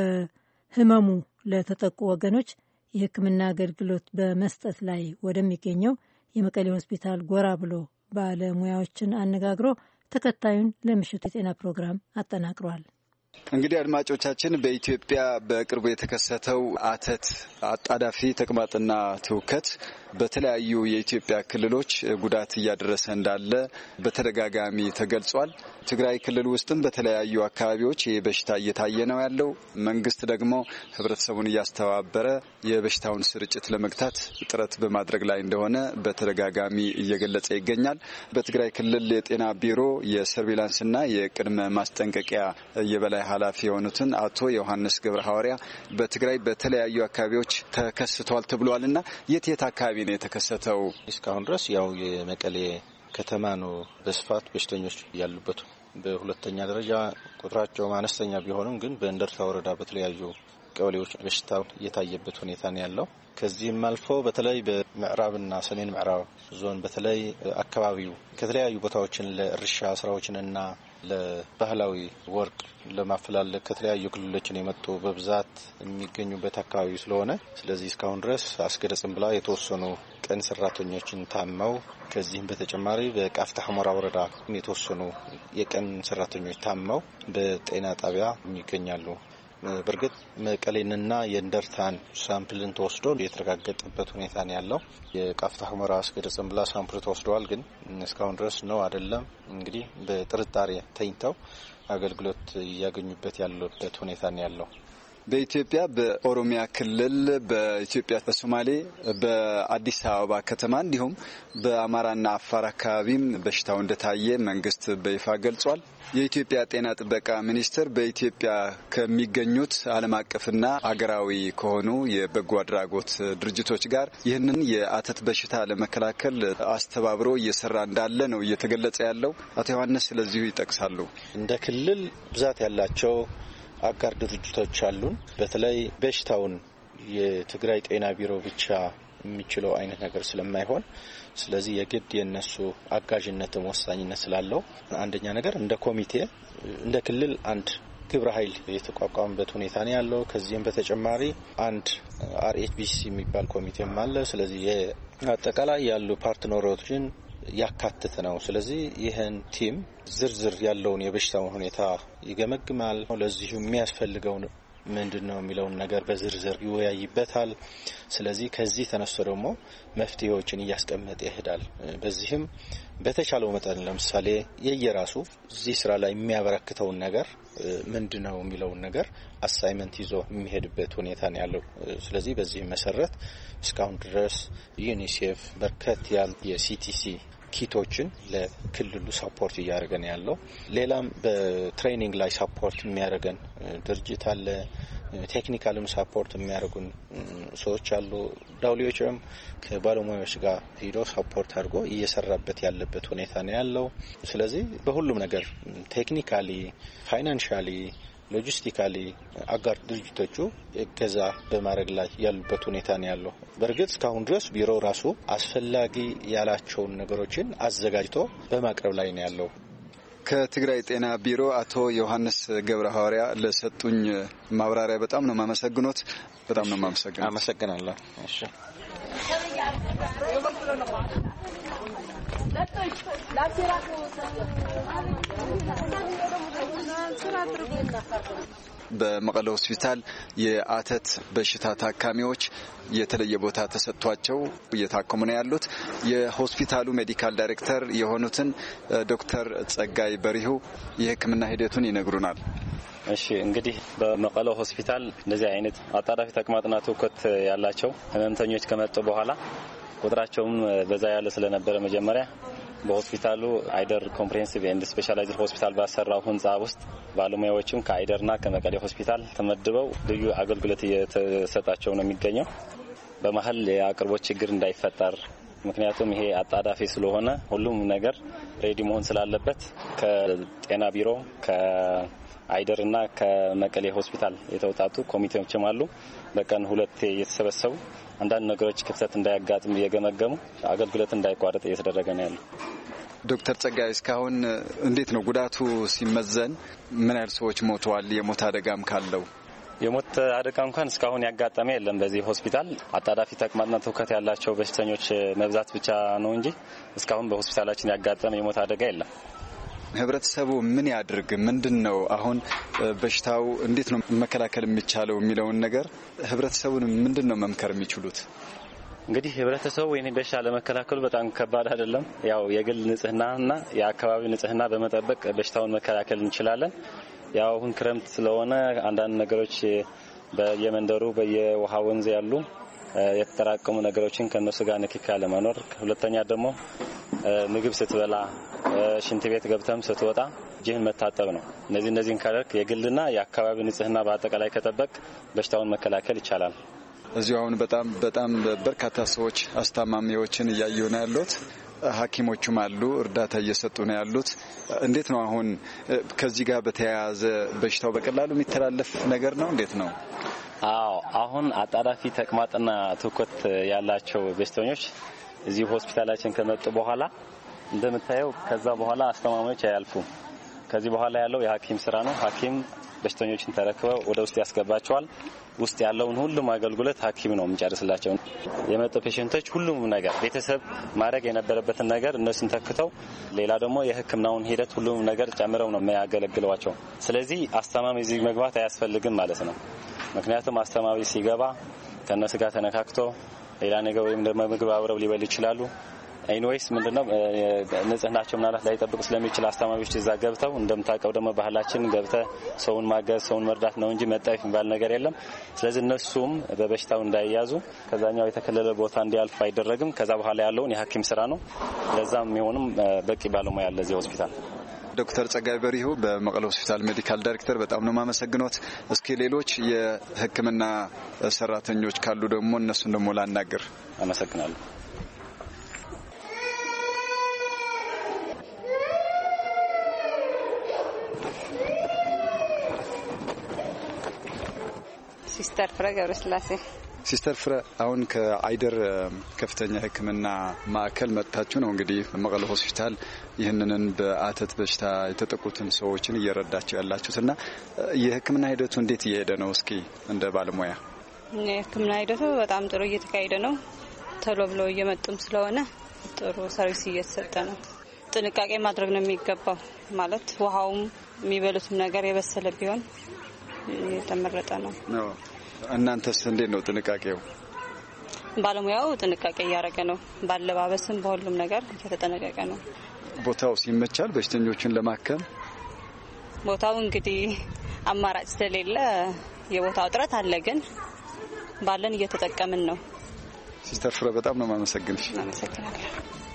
በህመሙ ለተጠቁ ወገኖች የሕክምና አገልግሎት በመስጠት ላይ ወደሚገኘው የመቀሌ ሆስፒታል ጎራ ብሎ ባለሙያዎችን አነጋግሮ ተከታዩን ለምሽቱ የጤና ፕሮግራም አጠናቅሯል። እንግዲህ አድማጮቻችን በኢትዮጵያ በቅርቡ የተከሰተው አተት አጣዳፊ ተቅማጥና ትውከት በተለያዩ የኢትዮጵያ ክልሎች ጉዳት እያደረሰ እንዳለ በተደጋጋሚ ተገልጿል። ትግራይ ክልል ውስጥም በተለያዩ አካባቢዎች ይህ በሽታ እየታየ ነው ያለው። መንግስት ደግሞ ህብረተሰቡን እያስተባበረ የበሽታውን ስርጭት ለመግታት ጥረት በማድረግ ላይ እንደሆነ በተደጋጋሚ እየገለጸ ይገኛል። በትግራይ ክልል የጤና ቢሮ የሰርቬላንስና የቅድመ ማስጠንቀቂያ የበላይ ኃላፊ የሆኑትን አቶ ዮሐንስ ገብረ ሐዋርያ በትግራይ በተለያዩ አካባቢዎች ተከስቷል ተብሏልና የት አካባቢ ነው የተከሰተው? እስካሁን ድረስ ያው የመቀሌ ከተማ ነው በስፋት በሽተኞች ያሉበት። በሁለተኛ ደረጃ ቁጥራቸው አነስተኛ ቢሆንም ግን በእንደርታ ወረዳ በተለያዩ ቀበሌዎች በሽታው እየታየበት ሁኔታ ነው ያለው። ከዚህም አልፎ በተለይ በምዕራብና ሰሜን ምዕራብ ዞን በተለይ አካባቢው ከተለያዩ ቦታዎችን ለእርሻ ስራዎችንና ለባህላዊ ወርቅ ለማፈላለግ ከተለያዩ ክልሎችን የመጡ በብዛት የሚገኙበት አካባቢ ስለሆነ ስለዚህ እስካሁን ድረስ አስገደ ጽምብላ የተወሰኑ ቀን ሰራተኞችን ታመው ከዚህም በተጨማሪ በቃፍታ ሁመራ ወረዳ የተወሰኑ የቀን ሰራተኞች ታመው በጤና ጣቢያ ይገኛሉ። በርግጥ መቀሌንና የእንደርታን ሳምፕልን ተወስዶ የተረጋገጠበት ሁኔታ ነው ያለው። የቃፍታ ሁመራ አስገደ ጽምብላ ሳምፕል ተወስደዋል፣ ግን እስካሁን ድረስ ነው አይደለም እንግዲህ በጥርጣሬ ተኝተው አገልግሎት እያገኙበት ያለበት ሁኔታ ነው ያለው። በኢትዮጵያ በኦሮሚያ ክልል፣ በኢትዮጵያ በሶማሌ፣ በአዲስ አበባ ከተማ እንዲሁም በአማራና አፋር አካባቢም በሽታው እንደታየ መንግስት በይፋ ገልጿል። የኢትዮጵያ ጤና ጥበቃ ሚኒስቴር በኢትዮጵያ ከሚገኙት ዓለም አቀፍና አገራዊ ከሆኑ የበጎ አድራጎት ድርጅቶች ጋር ይህንን የአተት በሽታ ለመከላከል አስተባብሮ እየሰራ እንዳለ ነው እየተገለጸ ያለው። አቶ ዮሐንስ ስለዚሁ ይጠቅሳሉ። እንደ ክልል ብዛት ያላቸው አጋር ድርጅቶች አሉን። በተለይ በሽታውን የትግራይ ጤና ቢሮ ብቻ የሚችለው አይነት ነገር ስለማይሆን ስለዚህ የግድ የነሱ አጋዥነትም ወሳኝነት ስላለው አንደኛ ነገር እንደ ኮሚቴ እንደ ክልል አንድ ግብረ ኃይል የተቋቋመበት ሁኔታ ነው ያለው። ከዚህም በተጨማሪ አንድ RHBC የሚባል ኮሚቴም አለ። ስለዚህ አጠቃላይ ያሉ ፓርትነሮችን ያካተተ ነው። ስለዚህ ይህን ቲም ዝርዝር ያለውን የበሽታውን ሁኔታ ይገመግማል። ለዚሁ የሚያስፈልገው ምንድነው የሚለውን ነገር በዝርዝር ይወያይበታል። ስለዚህ ከዚህ ተነስቶ ደግሞ መፍትሄዎችን እያስቀመጠ ይሄዳል። በዚህም በተቻለው መጠን ለምሳሌ የየራሱ እዚህ ስራ ላይ የሚያበረክተውን ነገር ምንድነው የሚለውን ነገር አሳይመንት ይዞ የሚሄድበት ሁኔታ ነው ያለው። ስለዚህ በዚህ መሰረት እስካሁን ድረስ ዩኒሴፍ በርከት ያሉ የሲቲሲ ኪቶችን ለክልሉ ሰፖርት እያደረገን ያለው። ሌላም በትሬኒንግ ላይ ሰፖርት የሚያደርገን ድርጅት አለ። ቴክኒካልም ሰፖርት የሚያደርጉን ሰዎች አሉ። ዳውሊዎችም ከባለሙያዎች ጋር ሄዶ ሰፖርት አድርጎ እየሰራበት ያለበት ሁኔታ ነው ያለው። ስለዚህ በሁሉም ነገር ቴክኒካሊ፣ ፋይናንሻሊ፣ ሎጂስቲካሊ አጋር ድርጅቶቹ እገዛ በማድረግ ላይ ያሉበት ሁኔታ ነው ያለው። በእርግጥ እስካሁን ድረስ ቢሮ ራሱ አስፈላጊ ያላቸውን ነገሮችን አዘጋጅቶ በማቅረብ ላይ ነው ያለው። ከትግራይ ጤና ቢሮ አቶ ዮሐንስ ገብረ ሐዋርያ ለሰጡኝ ማብራሪያ በጣም ነው ማመሰግኖት። በጣም ነው ማመሰግነው። አመሰግናለሁ። እሺ በመቀለ ሆስፒታል የአተት በሽታ ታካሚዎች የተለየ ቦታ ተሰጥቷቸው እየታከሙ ነው ያሉት። የሆስፒታሉ ሜዲካል ዳይሬክተር የሆኑትን ዶክተር ጸጋይ በሪሁ የሕክምና ሂደቱን ይነግሩናል። እሺ እንግዲህ በመቀለ ሆስፒታል እንደዚህ አይነት አጣዳፊ ተቅማጥና ትውከት ያላቸው ህመምተኞች ከመጡ በኋላ ቁጥራቸውም በዛ ያለ ስለነበረ መጀመሪያ በሆስፒታሉ አይደር ኮምፕሬሄንሲቭ ኤንድ ስፔሻላይዝድ ሆስፒታል ባሰራው ህንጻ ውስጥ ባለሙያዎችም ከአይደርና ከመቀሌ ሆስፒታል ተመድበው ልዩ አገልግሎት እየተሰጣቸው ነው የሚገኘው። በመሀል የአቅርቦት ችግር እንዳይፈጠር ምክንያቱም ይሄ አጣዳፊ ስለሆነ ሁሉም ነገር ሬዲ መሆን ስላለበት ከጤና ቢሮ ከአይደርና ከመቀሌ ሆስፒታል የተውጣጡ ኮሚቴዎችም አሉ። በቀን 2 እየተሰበሰቡ አንዳንድ ነገሮች ክፍተት እንዳያጋጥም እየገመገሙ አገልግሎት እንዳይቋረጥ እየተደረገ ነው ያለው። ዶክተር ጸጋይ እስካሁን እንዴት ነው ጉዳቱ ሲመዘን ምን ያህል ሰዎች ሞተዋል? የሞት አደጋም ካለው? የሞት አደጋ እንኳን እስካሁን ያጋጠመ የለም። በዚህ ሆስፒታል አጣዳፊ ተቅማጥና ትውከት ያላቸው በሽተኞች መብዛት ብቻ ነው እንጂ እስካሁን በሆስፒታላችን ያጋጠመ የሞት አደጋ የለም። ህብረተሰቡ ምን ያድርግ? ምንድነው አሁን በሽታው እንዴት ነው መከላከል የሚቻለው የሚለውን ነገር ህብረተሰቡን ምንድነው መምከር የሚችሉት? እንግዲህ ህብረተሰቡ የኔ በሽታ ለመከላከል በጣም ከባድ አይደለም። ያው የግል ንጽህናና የአካባቢ ንጽህና በመጠበቅ በሽታውን መከላከል እንችላለን። ያው አሁን ክረምት ስለሆነ አንዳንድ ነገሮች በየመንደሩ በየውሃ ወንዝ ያሉ የተጠራቀሙ ነገሮችን ከነሱ ጋር ንክኪ ለማኖር፣ ሁለተኛ ደግሞ ምግብ ስትበላ ሽንት ቤት ገብተም ስትወጣ እጅህን መታጠብ ነው። እነዚህን ካደረክ የግልና የአካባቢ ንጽህና በአጠቃላይ ከጠበቅ በሽታውን መከላከል ይቻላል። እዚሁ አሁን በጣም በርካታ ሰዎች አስታማሚዎችን እያየሁ ነው ያሉት። ሐኪሞቹም አሉ እርዳታ እየሰጡ ነው ያሉት። እንዴት ነው አሁን ከዚህ ጋር በተያያዘ በሽታው በቀላሉ የሚተላለፍ ነገር ነው? እንዴት ነው? አዎ አሁን አጣዳፊ ተቅማጥና ትውከት ያላቸው በሽተኞች እዚህ ሆስፒታላችን ከመጡ በኋላ እንደምታየው ከዛ በኋላ አስተማማኞች አያልፉ። ከዚህ በኋላ ያለው የሐኪም ስራ ነው። ሐኪም በሽተኞችን ተረክበው ወደ ውስጥ ያስገባቸዋል። ውስጥ ያለውን ሁሉም አገልግሎት ሐኪም ነው የሚጨርስላቸው። የመጡ ፔሸንቶች ሁሉም ነገር ቤተሰብ ማድረግ የነበረበትን ነገር እነሱን ተክተው ሌላ ደግሞ የሕክምናውን ሂደት ሁሉም ነገር ጨምረው ነው የሚያገለግሏቸው። ስለዚህ አስተማሚ እዚህ መግባት አያስፈልግም ማለት ነው። ምክንያቱም አስተማሚ ሲገባ ከነሱ ጋር ተነካክቶ ሌላ ነገር ወይም ደግሞ ምግብ አብረው ሊበሉ ይችላሉ። ኤኒዌይስ ምንድነው ንጽህናቸው ምናልባት ላይጠብቁ ስለሚችል አስተማሚዎች እዛ ገብተው እንደምታውቀው ደግሞ ባህላችን ገብተ ሰውን ማገዝ ሰውን መርዳት ነው እንጂ መጣፍ የሚባል ነገር የለም። ስለዚህ እነሱም በበሽታው እንዳይያዙ ከዛኛው የተከለለ ቦታ እንዲያልፍ አይደረግም። ከዛ በኋላ ያለውን የሐኪም ስራ ነው። ለዛም የሚሆንም በቂ ባለሙያ ያለ እዚህ ሆስፒታል። ዶክተር ጸጋይ በሪሁ በመቀለ ሆስፒታል ሜዲካል ዳይሬክተር በጣም ነው ማመሰግኖት። እስኪ ሌሎች የሕክምና ሰራተኞች ካሉ ደግሞ እነሱን ደግሞ ላናገር። አመሰግናለሁ። ሲስተር ፍረ ገብረስላሴ። ሲስተር ፍረ አሁን ከአይደር ከፍተኛ ሕክምና ማዕከል መጥታችሁ ነው እንግዲህ በመቀለ ሆስፒታል ይህንን በአተት በሽታ የተጠቁትን ሰዎችን እየረዳችሁ ያላችሁትና የሕክምና ሂደቱ እንዴት እየሄደ ነው? እስኪ እንደ ባለሙያ። የሕክምና ሂደቱ በጣም ጥሩ እየተካሄደ ነው። ቶሎ ብለው እየመጡም ስለሆነ ጥሩ ሰርቪስ እየተሰጠ ነው። ጥንቃቄ ማድረግ ነው የሚገባው። ማለት ውሃውም የሚበሉትም ነገር የበሰለ ቢሆን የተመረጠ ነው። እናንተስ እንዴት ነው ጥንቃቄው? ባለሙያው ጥንቃቄ እያደረገ ነው። ባለባበስም በሁሉም ነገር እየተጠነቀቀ ነው። ቦታው ሲመቻል በሽተኞችን ለማከም? ቦታው እንግዲህ አማራጭ ስለሌለ የቦታው እጥረት አለ፣ ግን ባለን እየተጠቀምን ነው። ሲስተር ፍረ በጣም ነው ማመሰግንሽ። አመሰግናለሁ።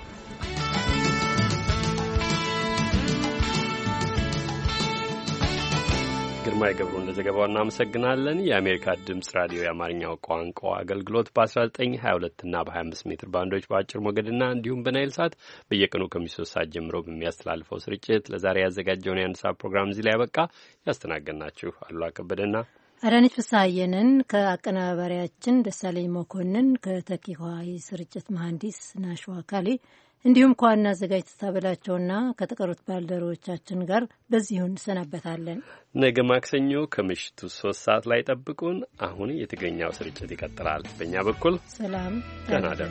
ግርማይ ገብሩ ለዘገባው እናመሰግናለን። የአሜሪካ ድምጽ ራዲዮ የአማርኛው ቋንቋ አገልግሎት በ1922 እና በ25 ሜትር ባንዶች በአጭር ሞገድና እንዲሁም በናይል ሳት በየቀኑ ከ3 ሰዓት ጀምሮ በሚያስተላልፈው ስርጭት ለዛሬ ያዘጋጀውን የአንድ ሰዓት ፕሮግራም እዚህ ላይ ያበቃ። ያስተናገድናችሁ አሉላ ከበደና አዳነች ፍስሐየንን ከአቀናባሪያችን ደሳለኝ መኮንን ከተኪዋይ ስርጭት መሐንዲስ ናሽዋ ካሌ እንዲሁም ከዋና አዘጋጅ ተታበላቸውና ከተቀሩት ባልደረቦቻችን ጋር በዚሁ እንሰናበታለን። ነገ ማክሰኞ ከምሽቱ 3 ሰዓት ላይ ጠብቁን። አሁን የትግርኛው ስርጭት ይቀጥላል። በእኛ በኩል ሰላም፣ ደህና ደሩ።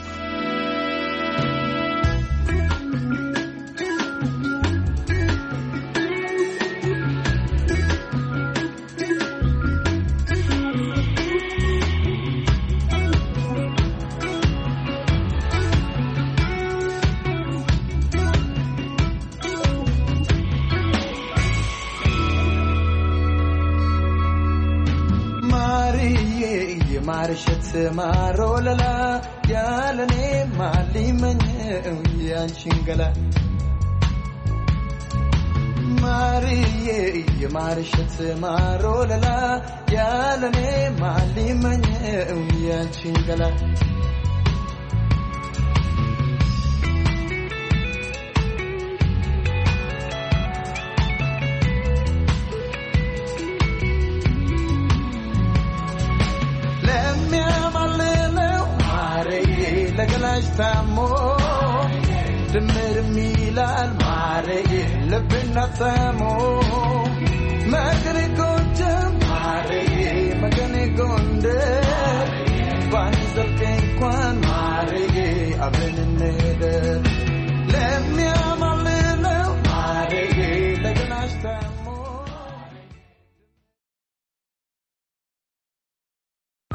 ማርሸት ማሮለላ ያለኔ ማሊመኘው ያንቺን ገላ ማርዬ የማርሸት ማሮለላ ያለኔ ማሊመኘው ያንቺን ገላ መች ታሞ ድምር ሚላል ማረዬ ልብና ሰሞ መገኔ ጎንደር ማረዬ መገኔ ጎንደር ባንዘልቅ እንኳን ማረዬ አብረን